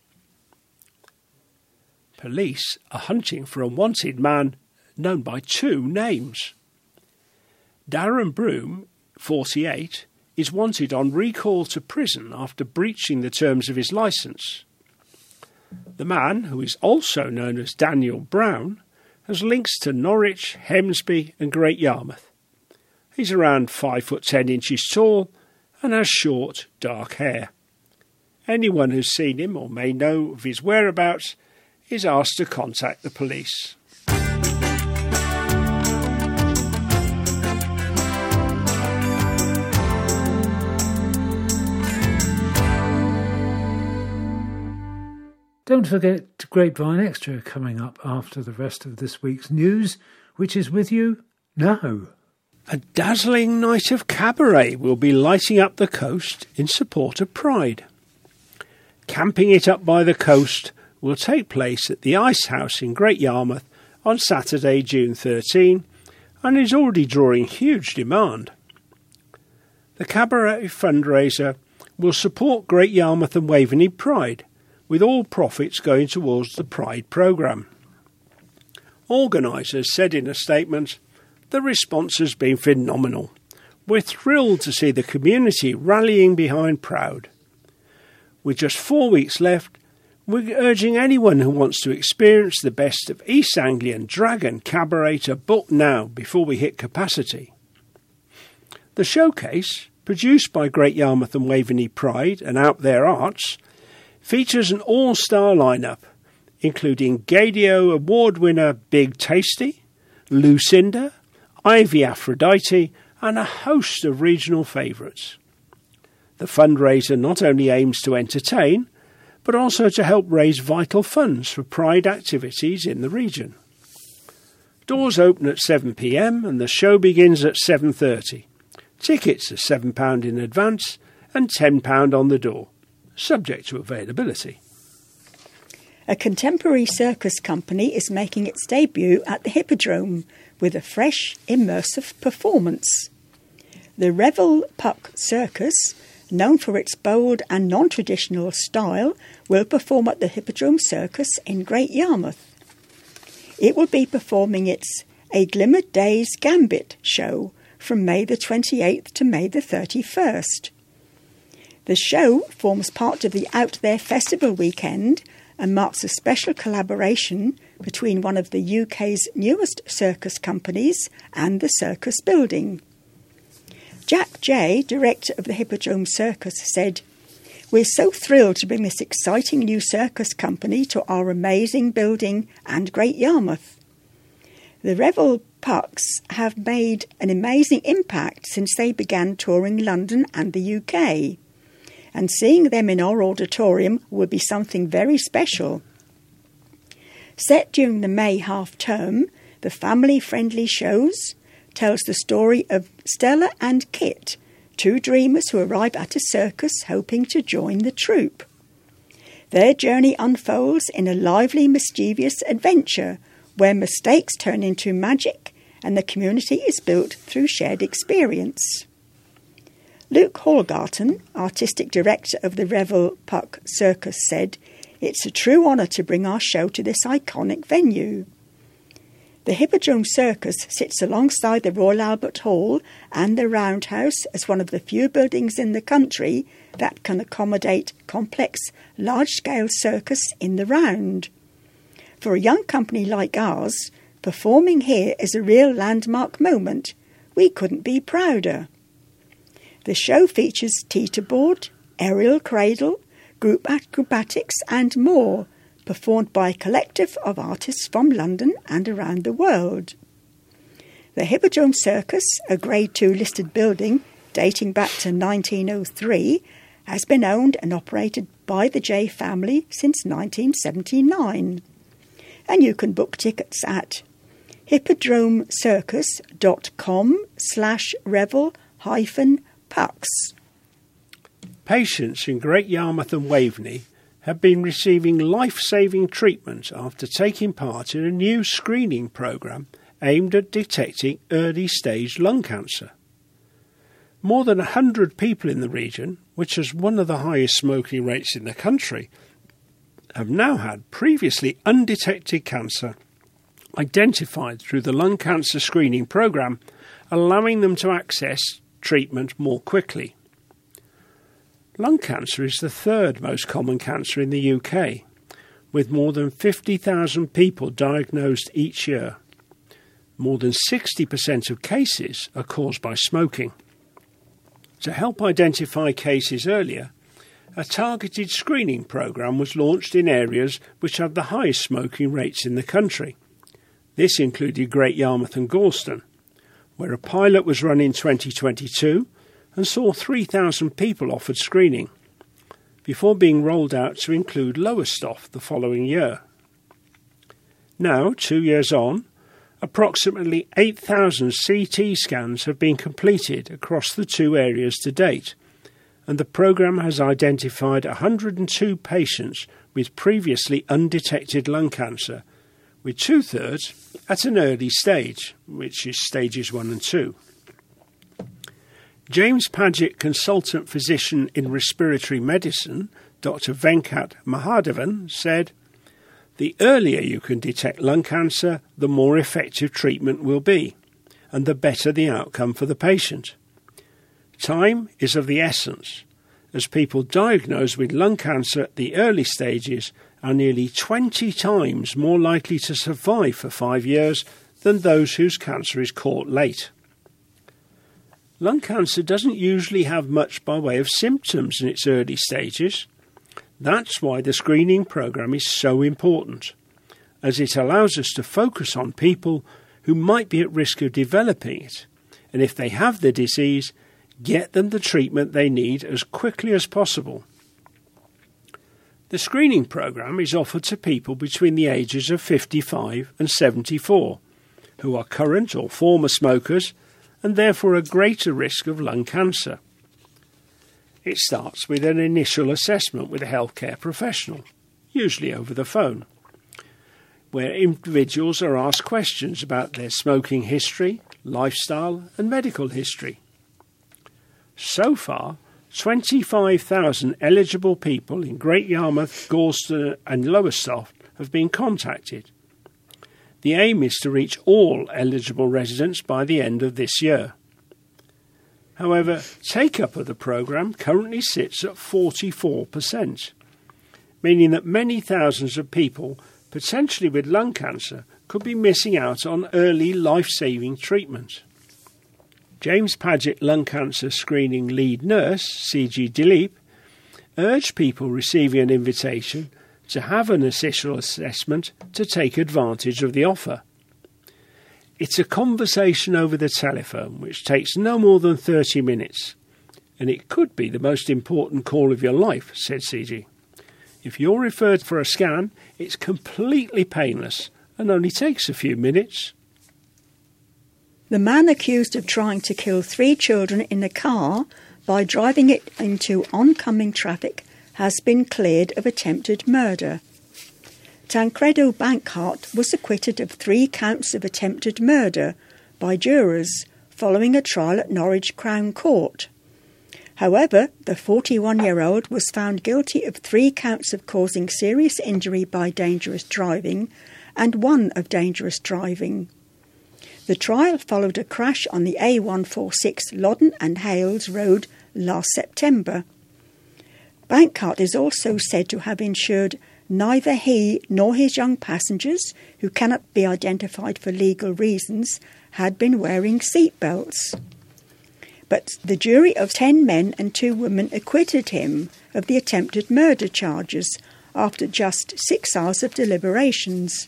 Police are hunting for a wanted man known by 2 names. Darren Broom, 48, is wanted on recall to prison after breaching the terms of his licence. The man, who is also known as Daniel Brown, has links to Norwich, Hemsby and Great Yarmouth. He's around 5 foot 10 inches tall and has short, dark hair. Anyone who's seen him or may know of his whereabouts is asked to contact the police. Don't forget Grapevine Extra coming up after the rest of this week's news, which is with you now. A dazzling night of cabaret will be lighting up the coast in support of Pride. Camping It Up by the Coast will take place at the Ice House in Great Yarmouth on Saturday, June 13, and is already drawing huge demand. The cabaret fundraiser will support Great Yarmouth and Waveney Pride, with all profits going towards the Pride programme. Organisers said in a statement, "The response has been phenomenal. We're thrilled to see the community rallying behind Proud. With just 4 weeks left, we're urging anyone who wants to experience the best of East Anglian Dragon Cabaret to book now before we hit capacity." The showcase, produced by Great Yarmouth and Waveney Pride and Out There Arts, features an all-star lineup, including Gadio Award winner Big Tasty, Lucinda, Ivy Aphrodite and a host of regional favourites. The fundraiser not only aims to entertain, but also to help raise vital funds for Pride activities in the region. Doors open at 7 p.m. and the show begins at 7:30. Tickets are £7 in advance and £10 on the door, subject to availability. A contemporary circus company is making its debut at the Hippodrome with a fresh, immersive performance. The Revel Puck Circus, known for its bold and non-traditional style, will perform at the Hippodrome Circus in Great Yarmouth. It will be performing its A Glimmered Day's Gambit show from May the 28th to May the 31st. The show forms part of the Out There Festival weekend and marks a special collaboration between one of the UK's newest circus companies and the circus building. Jack Jay, director of the Hippodrome Circus, said, "We're so thrilled to bring this exciting new circus company to our amazing building and Great Yarmouth. The Revel Pucks have made an amazing impact since they began touring London and the UK, and seeing them in our auditorium will be something very special." Set during the May half-term, the family-friendly shows tells the story of Stella and Kit, two dreamers who arrive at a circus hoping to join the troupe. Their journey unfolds in a lively, mischievous adventure where mistakes turn into magic and the community is built through shared experience. Luke Hallgarten, artistic director of the Revel Puck Circus, said, "It's a true honour to bring our show to this iconic venue." The Hippodrome Circus sits alongside the Royal Albert Hall and the Roundhouse as one of the few buildings in the country that can accommodate complex, large-scale circus in the round. For a young company like ours, performing here is a real landmark moment. We couldn't be prouder. The show features teeterboard, aerial cradle, group acrobatics and more, performed by a collective of artists from London and around the world. The Hippodrome Circus, a Grade 2 listed building dating back to 1903, has been owned and operated by the Jay family since 1979. And you can book tickets at hippodromecircus.com/revel-pucks. Patients in Great Yarmouth and Waveney have been receiving life-saving treatment after taking part in a new screening programme aimed at detecting early-stage lung cancer. More than 100 people in the region, which has one of the highest smoking rates in the country, have now had previously undetected cancer identified through the lung cancer screening programme, allowing them to access treatment more quickly. Lung cancer is the third most common cancer in the UK, with more than 50,000 people diagnosed each year. More than 60% of cases are caused by smoking. To help identify cases earlier, a targeted screening programme was launched in areas which have the highest smoking rates in the country. This included Great Yarmouth and Gorleston, where a pilot was run in 2022 and saw 3,000 people offered screening, before being rolled out to include Lowestoft the following year. Now, 2 years on, approximately 8,000 CT scans have been completed across the two areas to date, and the programme has identified 102 patients with previously undetected lung cancer, with 2/3 at an early stage, which is stages 1 and 2. James Paget consultant physician in respiratory medicine, Dr. Venkat Mahadevan, said, "The earlier you can detect lung cancer, the more effective treatment will be, and the better the outcome for the patient. Time is of the essence, as people diagnosed with lung cancer at the early stages are nearly 20 times more likely to survive for 5 years than those whose cancer is caught late." Lung cancer doesn't usually have much by way of symptoms in its early stages. That's why the screening programme is so important, as it allows us to focus on people who might be at risk of developing it, and if they have the disease, get them the treatment they need as quickly as possible. The screening programme is offered to people between the ages of 55 and 74, who are current or former smokers and therefore a greater risk of lung cancer. It starts with an initial assessment with a healthcare professional, usually over the phone, where individuals are asked questions about their smoking history, lifestyle and medical history. So far, 25,000 eligible people in Great Yarmouth, Gorleston and Lowestoft have been contacted. The aim is to reach all eligible residents by the end of this year. However, take-up of the programme currently sits at 44%, meaning that many thousands of people, potentially with lung cancer, could be missing out on early life-saving treatment. James Paget Lung Cancer Screening Lead Nurse, C.G. Dilip, urged people receiving an invitation to have an initial assessment to take advantage of the offer. It's a conversation over the telephone which takes no more than 30 minutes, and it could be the most important call of your life, said C.G. If you're referred for a scan, it's completely painless and only takes a few minutes. The man accused of trying to kill 3 children in a car by driving it into oncoming traffic has been cleared of attempted murder. Tancredo Bankhart was acquitted of 3 counts of attempted murder by jurors following a trial at Norwich Crown Court. However, the 41-year-old was found guilty of 3 counts of causing serious injury by dangerous driving and 1 of dangerous driving. The trial followed a crash on the A146 Loddon and Hales Road last September. Bankhart is also said to have insured neither he nor his young passengers, who cannot be identified for legal reasons, had been wearing seatbelts. But the jury of 10 men and 2 women acquitted him of the attempted murder charges after just 6 hours of deliberations.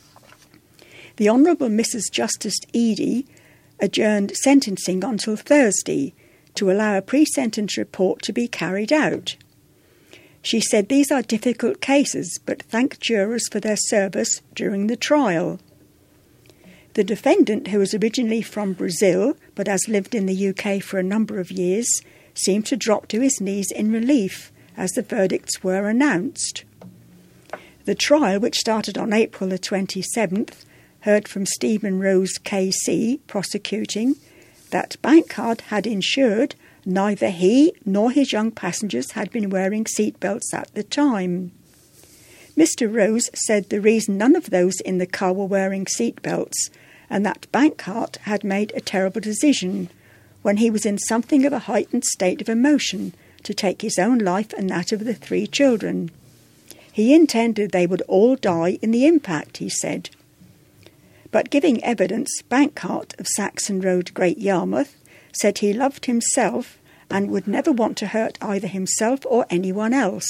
The Honourable Mrs. Justice Eadie adjourned sentencing until Thursday to allow a pre-sentence report to be carried out. She said these are difficult cases, but thanked jurors for their service during the trial. The defendant, who was originally from Brazil but has lived in the UK for a number of years, seemed to drop to his knees in relief as the verdicts were announced. The trial, which started on April the 27th, heard from Stephen Rose KC, prosecuting, that Bankhart had insured neither he nor his young passengers had been wearing seatbelts at the time. Mr. Rose said the reason none of those in the car were wearing seatbelts and that Bankhart had made a terrible decision when he was in something of a heightened state of emotion to take his own life and that of the 3 children. He intended they would all die in the impact, he said. But giving evidence, Bankhart of Saxon Road, Great Yarmouth, said he loved himself and would never want to hurt either himself or anyone else.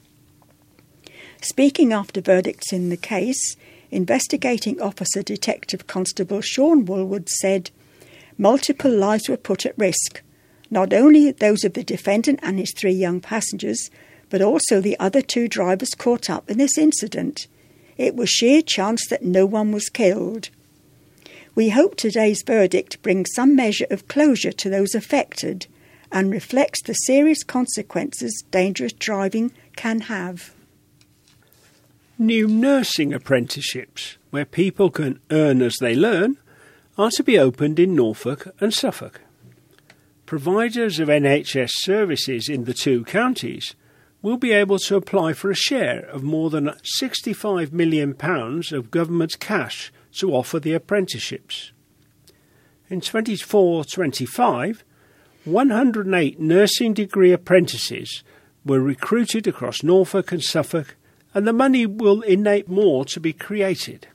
Speaking after verdicts in the case, Investigating Officer Detective Constable Sean Woolwood said, multiple lives were put at risk, not only those of the defendant and his 3 young passengers, but also the other 2 drivers caught up in this incident. It was sheer chance that no one was killed. We hope today's verdict brings some measure of closure to those affected and reflects the serious consequences dangerous driving can have. New nursing apprenticeships, where people can earn as they learn, are to be opened in Norfolk and Suffolk. Providers of NHS services in the 2 counties will be able to apply for a share of more than £65 million of government cash to offer the apprenticeships. In 24-25, 108 nursing degree apprentices were recruited across Norfolk and Suffolk, and the money will enable more to be created.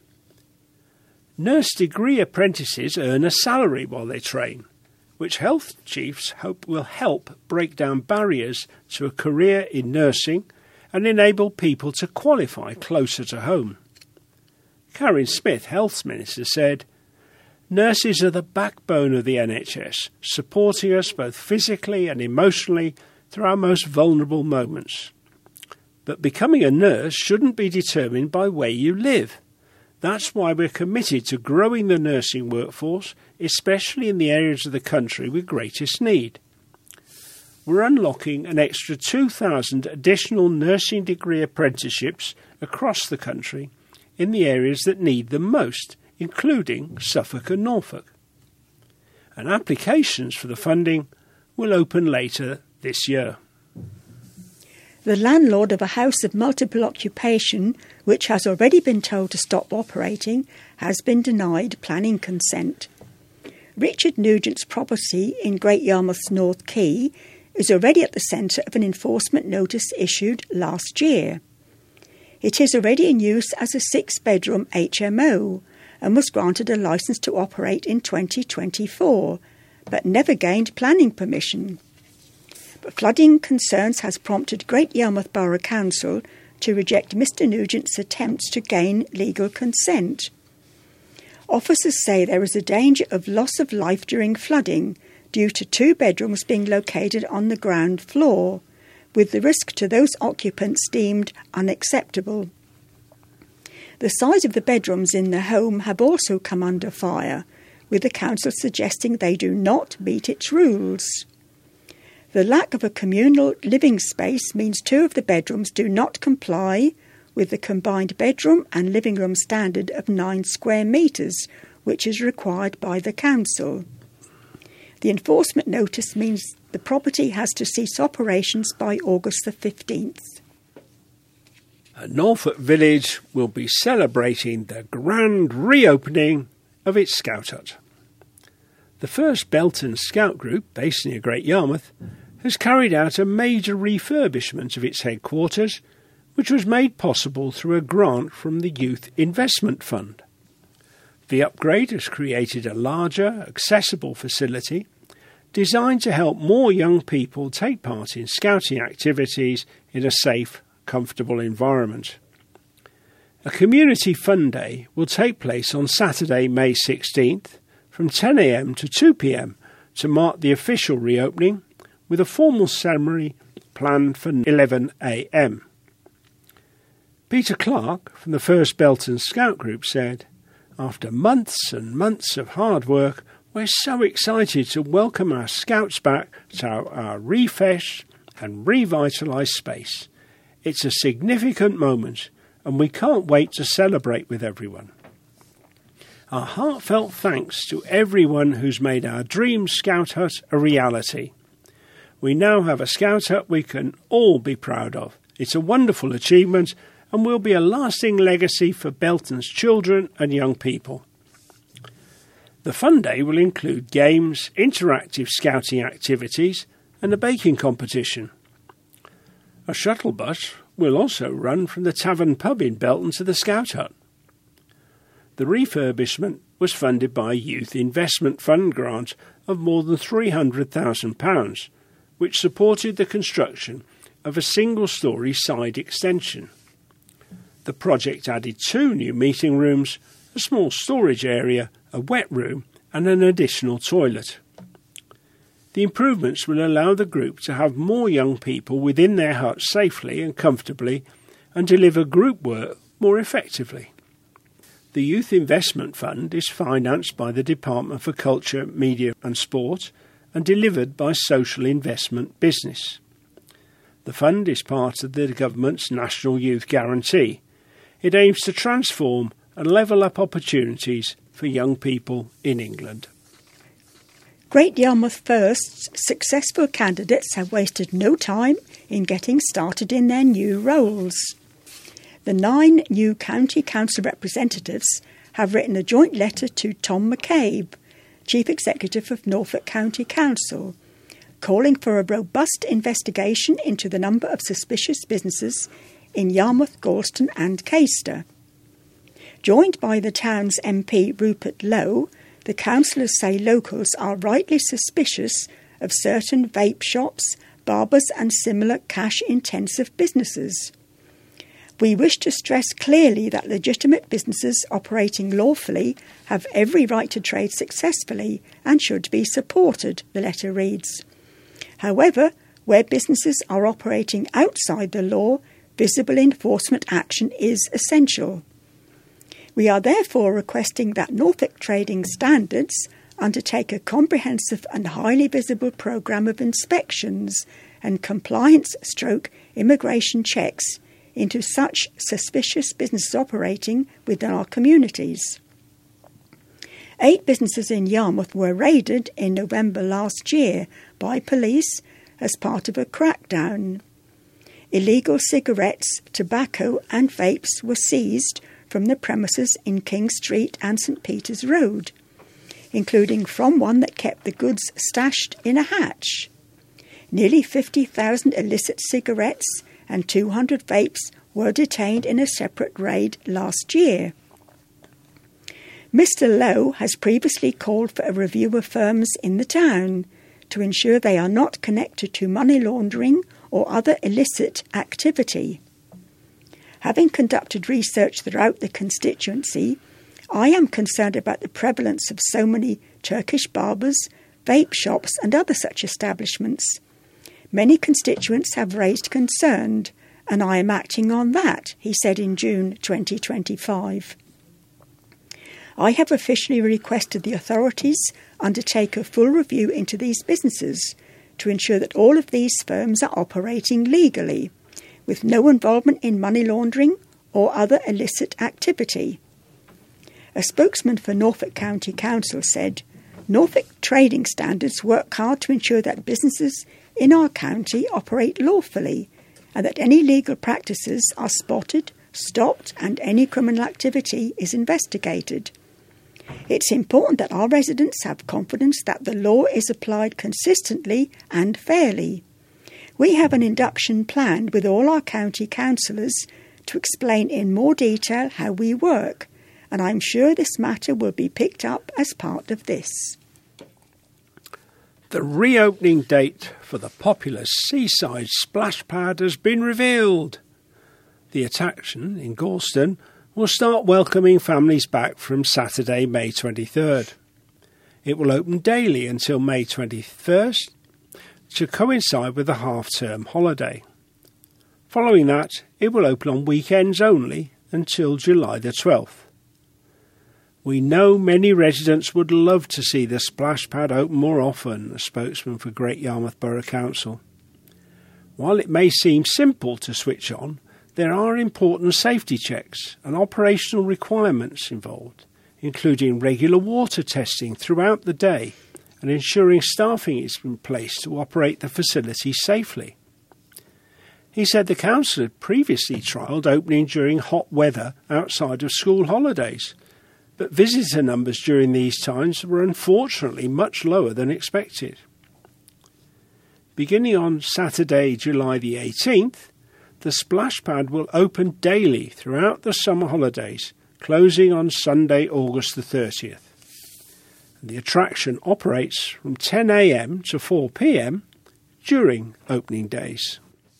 Nurse degree apprentices earn a salary while they train, which health chiefs hope will help break down barriers to a career in nursing and enable people to qualify closer to home. Karen Smith, Health Minister, said, "Nurses are the backbone of the NHS, supporting us both physically and emotionally through our most vulnerable moments. But becoming a nurse shouldn't be determined by where you live. That's why we're committed to growing the nursing workforce, especially in the areas of the country with greatest need. We're unlocking an extra 2,000 additional nursing degree apprenticeships across the country in the areas that need them most, including Suffolk and Norfolk. And applications for the funding will open later this year." The landlord of a house of multiple occupation, which has already been told to stop operating, has been denied planning consent. Richard Nugent's property in Great Yarmouth's North Quay is already at the centre of an enforcement notice issued last year. It is already in use as a 6-bedroom HMO and was granted a licence to operate in 2024, but never gained planning permission. But flooding concerns has prompted Great Yarmouth Borough Council to reject Mr Nugent's attempts to gain legal consent. Officers say there is a danger of loss of life during flooding due to 2 bedrooms being located on the ground floor, with the risk to those occupants deemed unacceptable. The size of the bedrooms in the home have also come under fire, with the council suggesting they do not meet its rules. The lack of a communal living space means 2 of the bedrooms do not comply with the combined bedroom and living room standard of 9 square metres, which is required by the council. The enforcement notice means the property has to cease operations by August the 15th. Norfolk Village will be celebrating the grand reopening of its Scout Hut. The First Belton Scout Group, based near Great Yarmouth, has carried out a major refurbishment of its headquarters, which was made possible through a grant from the Youth Investment Fund. The upgrade has created a larger, accessible facility designed to help more young people take part in scouting activities in a safe, comfortable environment. A community fun day will take place on Saturday, May 16th from 10 a.m. to 2 p.m. to mark the official reopening, with a formal ceremony planned for 11 a.m. Peter Clark from the First Belton Scout Group said, "After months and months of hard work, we're so excited to welcome our Scouts back to our refreshed and revitalised space. It's a significant moment and we can't wait to celebrate with everyone. Our heartfelt thanks to everyone who's made our dream Scout Hut a reality. We now have a Scout Hut we can all be proud of. It's a wonderful achievement and will be a lasting legacy for Belton's children and young people." The fun day will include games, interactive scouting activities and a baking competition. A shuttle bus will also run from the Tavern Pub in Belton to the Scout Hut. The refurbishment was funded by a Youth Investment Fund grant of more than £300,000, which supported the construction of a single-storey side extension. The project added 2 new meeting rooms, a small storage area, a wet room and an additional toilet. The improvements will allow the group to have more young people within their hut safely and comfortably and deliver group work more effectively. The Youth Investment Fund is financed by the Department for Culture, Media and Sport and delivered by Social Investment Business. The fund is part of the government's National Youth Guarantee. It aims to transform and level up opportunities for young people in England. Great Yarmouth First's successful candidates have wasted no time in getting started in their new roles. The 9 new County Council representatives have written a joint letter to Tom McCabe, Chief Executive of Norfolk County Council, calling for a robust investigation into the number of suspicious businesses in Yarmouth, Galston and Caister. Joined by the town's MP Rupert Lowe, the councillors say locals are rightly suspicious of certain vape shops, barbers and similar cash-intensive businesses. We wish to stress clearly that legitimate businesses operating lawfully have every right to trade successfully and should be supported, the letter reads. However, where businesses are operating outside the law, visible enforcement action is essential. We are therefore requesting that Norfolk Trading Standards undertake a comprehensive and highly visible programme of inspections and compliance/immigration checks into such suspicious businesses operating within our communities. 8 businesses in Yarmouth were raided in November last year by police as part of a crackdown. Illegal cigarettes, tobacco and vapes were seized from the premises in King Street and St Peter's Road. including from one that kept the goods stashed in a hatch. Nearly 50,000 illicit cigarettes and 200 vapes were detained in a separate raid last year. Mr. Lowe has previously called for a review of firms in the town to ensure they are not connected to money laundering or other illicit activity. Having conducted research throughout the constituency, I am concerned about the prevalence of so many Turkish barbers, vape shops and other such establishments. Many constituents have raised concern, and I am acting on that, he said in June 2025. I have officially requested the authorities undertake a full review into these businesses to ensure that all of these firms are operating legally, with no involvement in money laundering or other illicit activity. A spokesman for Norfolk County Council said, Norfolk trading standards work hard to ensure that businesses in our county operate lawfully and that any legal practices are spotted, stopped and any criminal activity is investigated. It's important that our residents have confidence that the law is applied consistently and fairly. We have an induction planned with all our county councillors to explain in more detail how we work, and I'm sure this matter will be picked up as part of this. The reopening date for the popular seaside splash pad has been revealed. The attraction in Gorleston will start welcoming families back from Saturday, May 23rd. It will open daily until May 21st to coincide with the half-term holiday. Following that, it will open on weekends only until July the 12th. We know many residents would love to see the splash pad open more often, a spokesman for Great Yarmouth Borough Council. While it may seem simple to switch on, there are important safety checks and operational requirements involved, including regular water testing throughout the day and ensuring staffing is in place to operate the facility safely. He said the council had previously trialled opening during hot weather outside of school holidays, but visitor numbers during these times were unfortunately much lower than expected. Beginning on Saturday, July the 18th, the splash pad will open daily throughout the summer holidays, closing on Sunday, August the 30th. The attraction operates from 10 a.m. to 4 p.m. during opening days.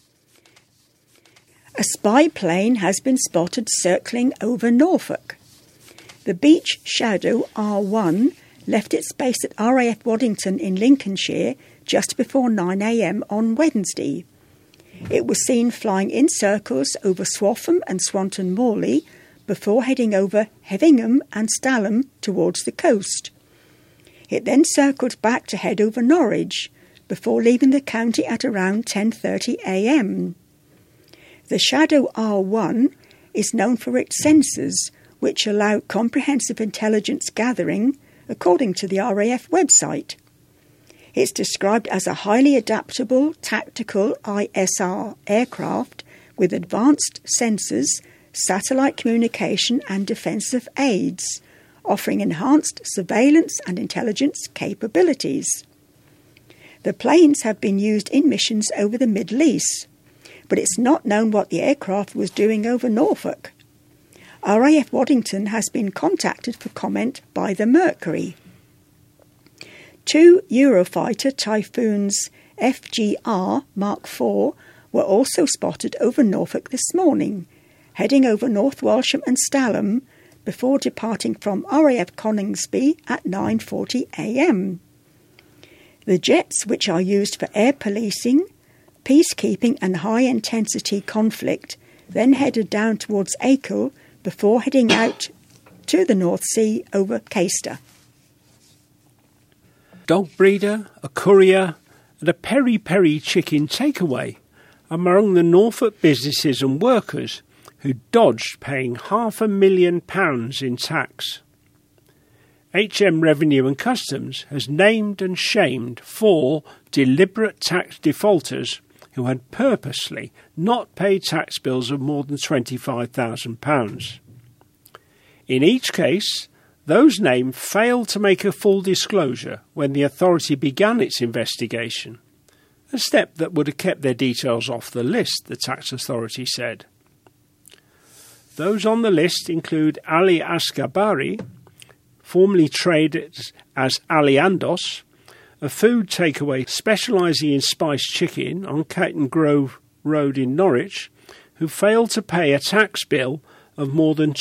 A spy plane has been spotted circling over Norfolk. The Beech Shadow R1 left its base at RAF Waddington in Lincolnshire just before 9 a.m. on Wednesday. It was seen flying in circles over Swaffham and Swanton Morley before heading over Hevingham and Stalham towards the coast. It then circled back to head over Norwich before leaving the county at around 10:30 a.m. The Shadow R1 is known for its sensors, which allow comprehensive intelligence gathering, according to the RAF website. It's described as a highly adaptable tactical ISR aircraft with advanced sensors, satellite communication and defensive aids, offering enhanced surveillance and intelligence capabilities. The planes have been used in missions over the Middle East, but it's not known what the aircraft was doing over Norfolk. RAF Waddington has been contacted for comment by the Mercury. 2 Eurofighter Typhoons FGR Mark IV were also spotted over Norfolk this morning, heading over North Walsham and Stalham before departing from RAF Coningsby at 9:40 a.m. The jets, which are used for air policing, peacekeeping and high-intensity conflict, then headed down towards Achill before heading out to the North Sea over Caister. Dog breeder, a courier and a peri-peri chicken takeaway among the Norfolk businesses and workers who dodged paying £500,000 in tax. HM Revenue and Customs has named and shamed 4 deliberate tax defaulters who had purposely not paid tax bills of more than £25,000. In each case, those named failed to make a full disclosure when the authority began its investigation, a step that would have kept their details off the list, the tax authority said. Those on the list include Ali Asghari, formerly traded as Aliandos, a food takeaway specialising in spiced chicken on Caton Grove Road in Norwich, who failed to pay a tax bill of more than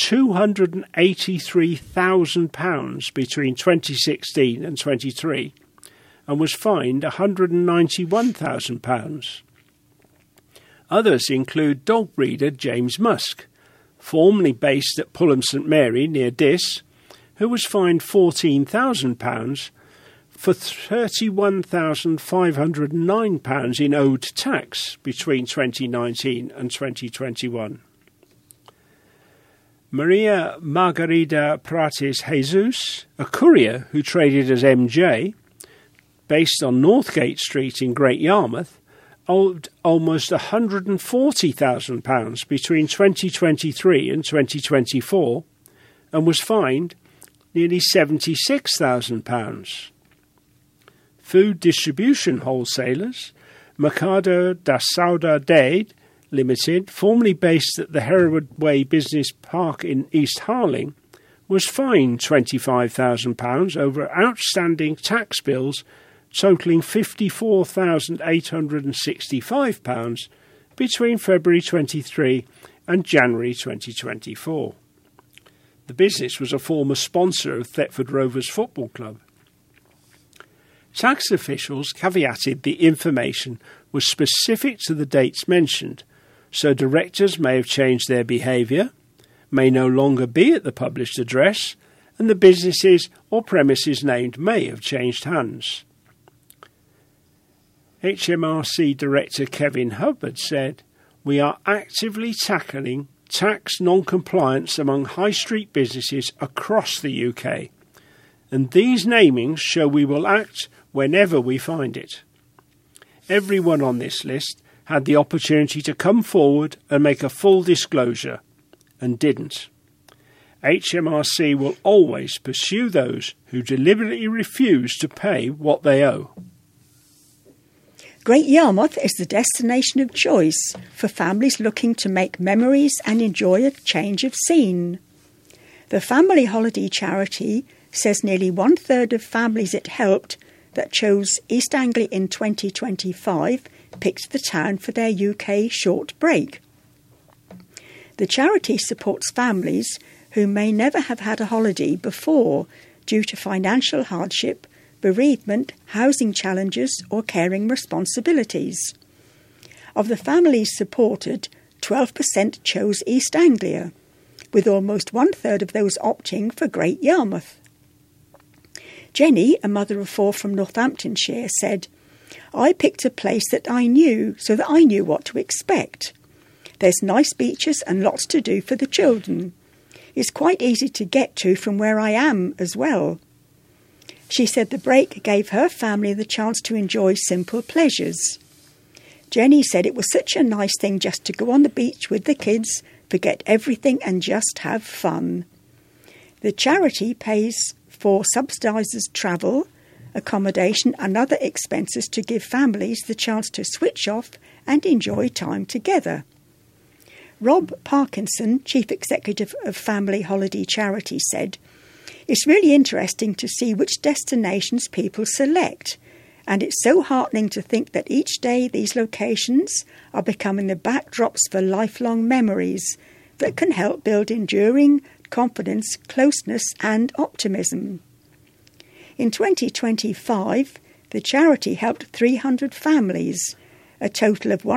£283,000 between 2016 and 23 and was fined £191,000. Others include dog breeder James Musk, formerly based at Pulham St Mary near Diss, who was fined £14,000 for £31,509 in owed tax between 2019 and 2021. Maria Margarida Prates Jesus, a courier who traded as MJ, based on Northgate Street in Great Yarmouth, owed almost £140,000 between 2023 and 2024 and was fined nearly £76,000. Food distribution wholesalers, Mercado da Saudade Limited, formerly based at the Hereward Way Business Park in East Harling, was fined £25,000 over outstanding tax bills totalling £54,865 between February 23 and January 2024. The business was a former sponsor of Thetford Rovers Football Club. Tax officials caveated the information was specific to the dates mentioned, so directors may have changed their behaviour, may no longer be at the published address, and the businesses or premises named may have changed hands. HMRC Director Kevin Hubbard said, "We are actively tackling tax non-compliance among high street businesses across the UK, and these namings show we will act whenever we find it. Everyone on this list had the opportunity to come forward and make a full disclosure, and didn't. HMRC will always pursue those who deliberately refuse to pay what they owe." Great Yarmouth is the destination of choice for families looking to make memories and enjoy a change of scene. The Family Holiday Charity says nearly 1/3 of families it helped that chose East Anglia in 2025 picked the town for their UK short break. The charity supports families who may never have had a holiday before due to financial hardship, bereavement, housing challenges or caring responsibilities. Of the families supported, 12% chose East Anglia, with almost 1/3 of those opting for Great Yarmouth. Jenny, a mother of 4 from Northamptonshire, said, "I picked a place that I knew so that I knew what to expect. There's nice beaches and lots to do for the children. It's quite easy to get to from where I am as well." She said the break gave her family the chance to enjoy simple pleasures. Jenny said it was such a nice thing just to go on the beach with the kids, forget everything and just have fun. The charity pays for subsidises travel, accommodation and other expenses to give families the chance to switch off and enjoy time together. Rob Parkinson, Chief Executive of Family Holiday Charity, said, "It's really interesting to see which destinations people select, and it's so heartening to think that each day these locations are becoming the backdrops for lifelong memories that can help build enduring confidence, closeness and optimism." In 2025, the charity helped 300 families, a total of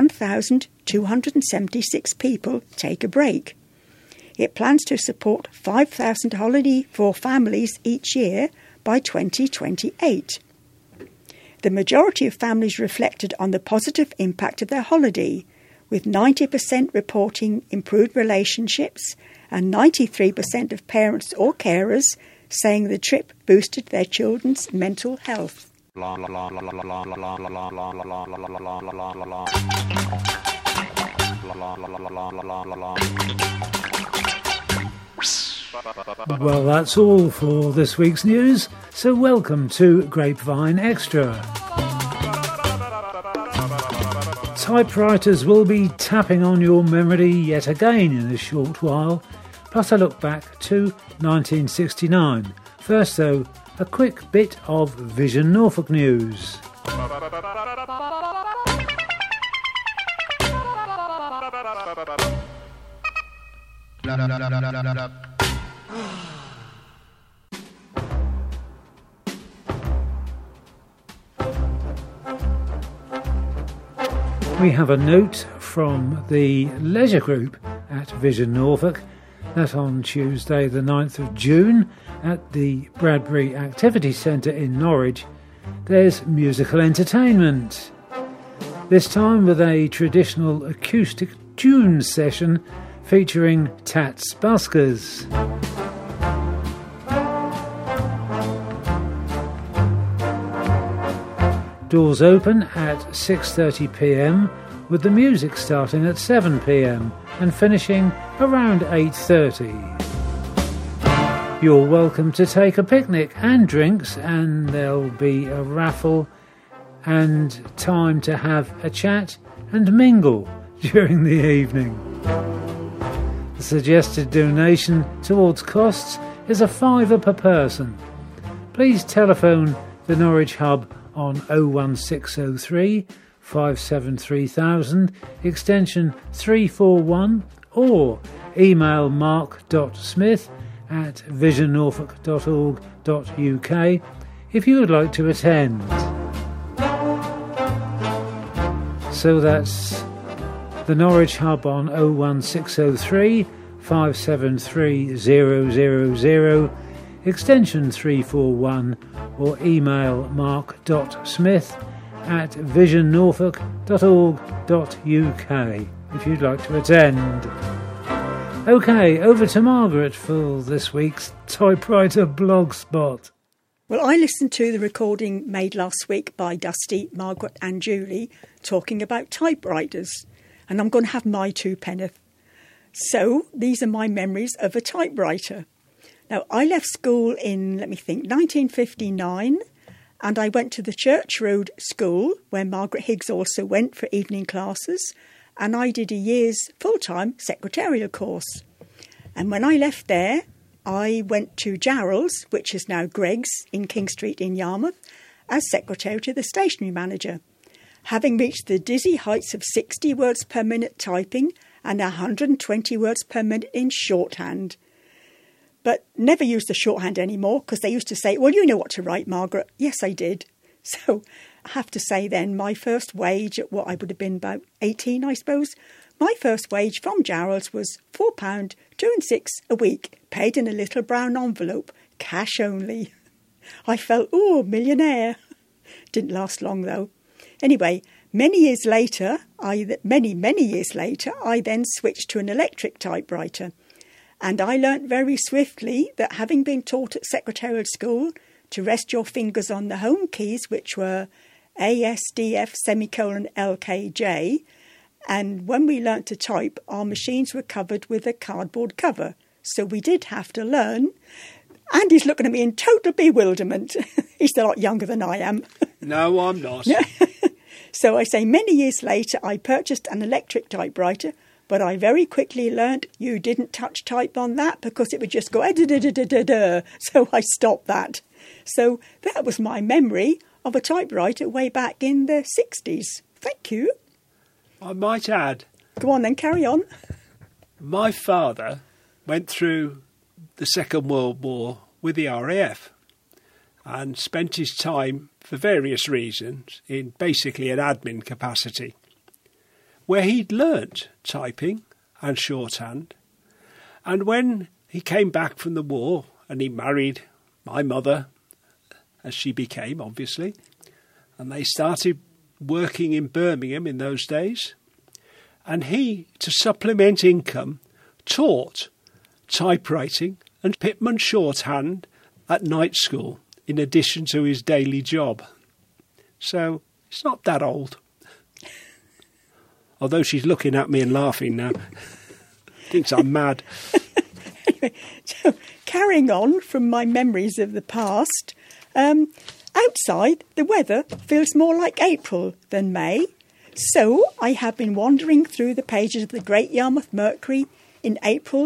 1,276 people, take a break. It plans to support 5,000 holiday for families each year by 2028. The majority of families reflected on the positive impact of their holiday, with 90% reporting improved relationships and 93% of parents or carers saying the trip boosted their children's mental health. Well, that's all for this week's news, so welcome to Grapevine Extra. Typewriters will be tapping on your memory yet again in a short while, plus a look back to 1969. First though, a quick bit of Vision Norfolk news. We have a note from the leisure group at Vision Norfolk that on Tuesday the 9th of June at the Bradbury Activity Centre in Norwich there's musical entertainment. This time with a traditional acoustic tunes session featuring Tats Buskers. Doors open at 6:30 p.m. with the music starting at 7 p.m. and finishing around 8:30. You're welcome to take a picnic and drinks, and there'll be a raffle and time to have a chat and mingle during the evening. The suggested donation towards costs is a £5 per person. Please telephone the Norwich Hub on 01603 573,000 extension 341 or email mark.smith@visionnorfolk.org.uk if you would like to attend. So that's the Norwich Hub on 01603 573,000 extension 341 or email mark.smith@visionnorfolk.org.uk if you'd like to attend. OK, over to Margaret for this week's Typewriter Blog Spot. Well, I listened to the recording made last week by Dusty, Margaret and Julie talking about typewriters, and I'm going to have my two penneth. So these are my memories of a typewriter. Now, I left school in, 1959, and I went to the Church Road School, where Margaret Higgs also went for evening classes, and I did a year's full-time secretarial course. And when I left there, I went to Jarrell's, which is now Greg's in King Street in Yarmouth, as secretary to the stationery manager, having reached the dizzy heights of 60 words per minute typing and 120 words per minute in shorthand. But never used the shorthand anymore because they used to say, well, you know what to write, Margaret. Yes, I did. So I have to say then, my first wage at what I would have been about 18, I suppose, my first wage from Jarrell's was £4, 2 and 6 a week, paid in a little brown envelope, cash only. I felt, millionaire. Didn't last long though. Anyway, many years later, I then switched to an electric typewriter. And I learnt very swiftly that having been taught at secretarial school to rest your fingers on the home keys, which were ASDF ;LKJ, and when we learnt to type, our machines were covered with a cardboard cover. So we did have to learn. Andy's looking at me in total bewilderment. He's a lot younger than I am. No, I'm not. So I say many years later, I purchased an electric typewriter, but I very quickly learnt you didn't touch type on that because it would just go da-da-da-da-da-da. So I stopped that. So that was my memory of a typewriter way back in the 60s. Thank you. I might add... Go on then, carry on. My father went through the Second World War with the RAF and spent his time, for various reasons, in basically an admin capacity, where he'd learnt typing and shorthand. And when he came back from the war and he married my mother, as she became, obviously, and they started working in Birmingham in those days, and he, to supplement income, taught typewriting and Pitman shorthand at night school in addition to his daily job. So it's not that old. Although she's looking at me and laughing now. Thinks I'm mad. Anyway, so carrying on from my memories of the past, outside the weather feels more like April than May. So I have been wandering through the pages of the Great Yarmouth Mercury in April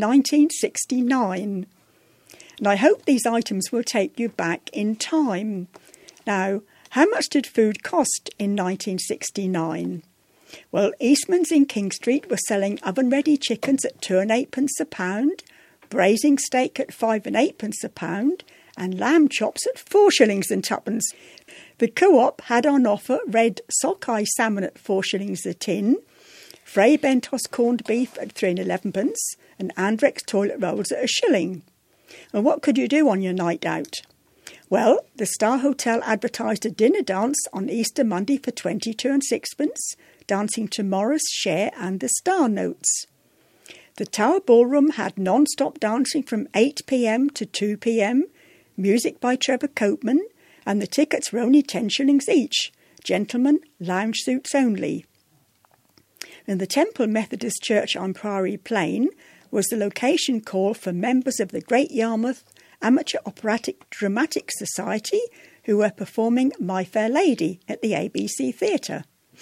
1969. And I hope these items will take you back in time. Now, how much did food cost in 1969? Well, Eastman's in King Street were selling oven-ready chickens at 2 and 8p a pound, braising steak at 5 and 8p a pound, and lamb chops at 4 shillings and 2p. The Co-op had on offer red sockeye salmon at 4 shillings a tin, Frey Bentos corned beef at 3 and 11p, and Andrex toilet rolls at 1 shilling. And what could you do on your night out? Well, the Star Hotel advertised a dinner dance on Easter Monday for 22 and 6p, dancing to Morris, Cher and the Star Notes. The Tower Ballroom had non-stop dancing from 8 p.m. to 2 p.m, music by Trevor Copeman, and the tickets were only 10 shillings each. Gentlemen, lounge suits only. In the Temple Methodist Church on Priory Plain was the location call for members of the Great Yarmouth Amateur Operatic Dramatic Society who were performing My Fair Lady at the ABC Theatre.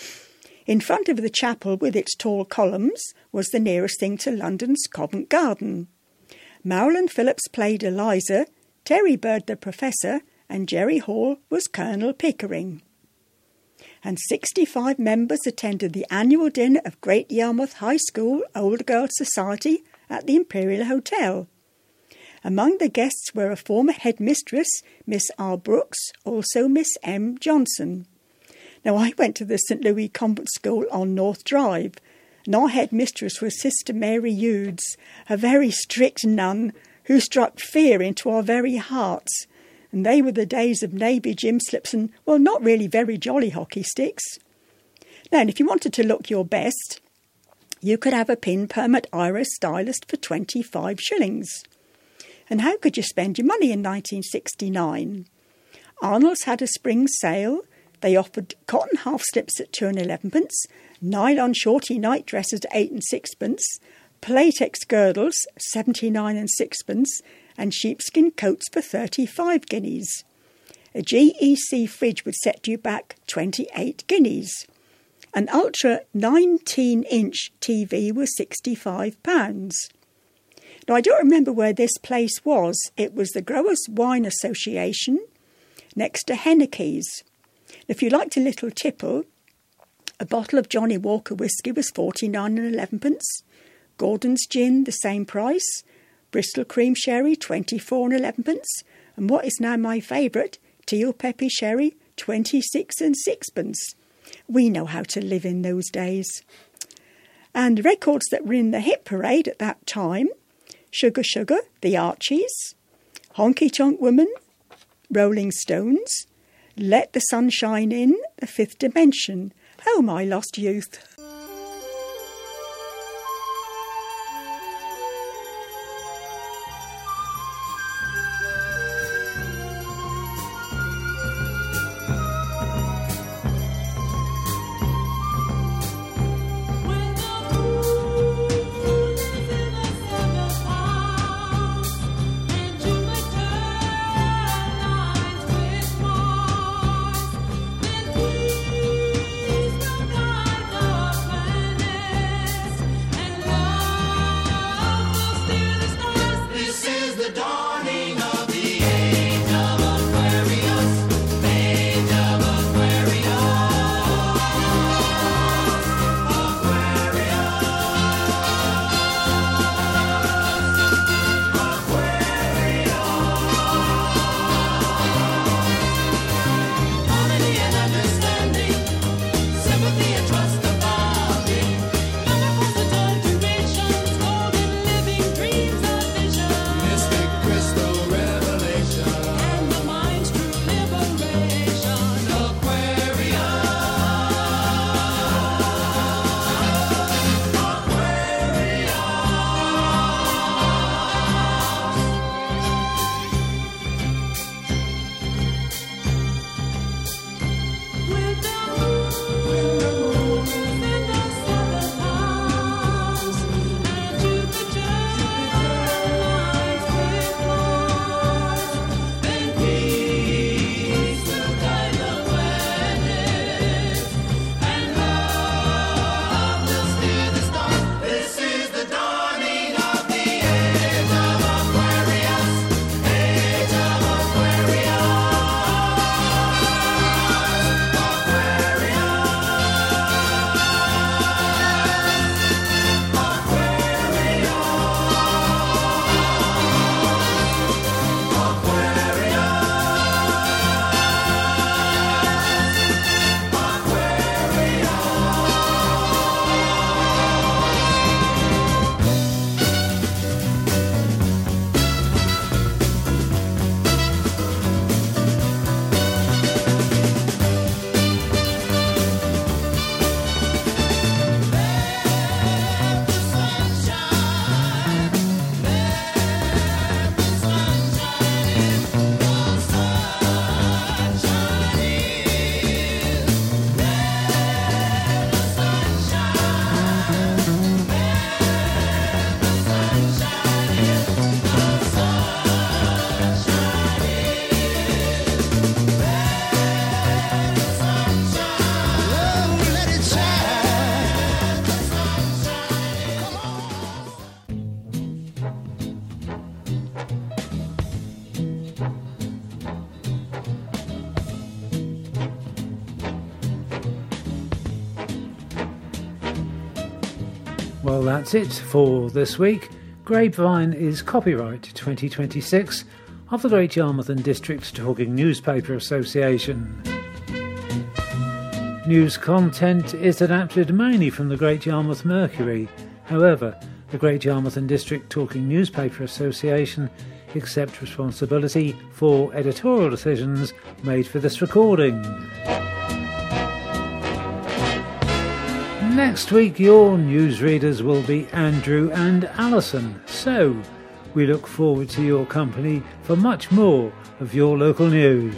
In front of the chapel with its tall columns was the nearest thing to London's Covent Garden. Marilyn Phillips played Eliza, Terry Bird the Professor, and Jerry Hall was Colonel Pickering. And 65 members attended the annual dinner of Great Yarmouth High School Old Girls Society at the Imperial Hotel. Among the guests were a former headmistress, Miss R. Brooks, also Miss M. Johnson. Now, I went to the St. Louis Convent School on North Drive, and our headmistress was Sister Mary Eudes, a very strict nun who struck fear into our very hearts. And they were the days of navy gym slips and, well, not really very jolly hockey sticks. Now, and if you wanted to look your best, you could have a pin perm at Iris Stylist for 25 shillings. And how could you spend your money in 1969? Arnold's had a spring sale. They offered cotton half slips at 2 and 11p, nylon shorty night dresses at 8 and 6p, Playtex girdles 79 and 6p, and sheepskin coats for 35 guineas. A GEC fridge would set you back 28 guineas. An Ultra 19-inch TV was £65. Now, I don't remember where this place was. It was the Growers Wine Association next to Henneke's. If you liked a little tipple, a bottle of Johnny Walker whisky was 49 and 11p, Gordon's gin the same price, Bristol cream sherry 24 and 11p, and what is now my favourite, Teal Peppy sherry 26 and 6p. We know how to live in those days. And records that were in the hit parade at that time: Sugar Sugar, the Archies, Honky Tonk Woman, Rolling Stones, Let the Sun Shine In, The Fifth Dimension, Oh My Lost Youth. Please don't die. Well, that's it for this week. Grapevine is copyright 2026 of the Great Yarmouth and District Talking Newspaper Association. News content is adapted mainly from the Great Yarmouth Mercury. However, the Great Yarmouth and District Talking Newspaper Association accept responsibility for editorial decisions made for this recording. Next week, your newsreaders will be Andrew and Alison, so we look forward to your company for much more of your local news.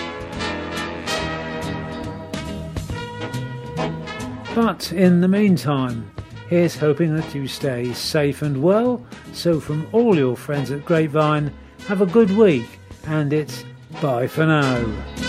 But in the meantime, here's hoping that you stay safe and well. So from all your friends at Grapevine, have a good week, and it's bye for now.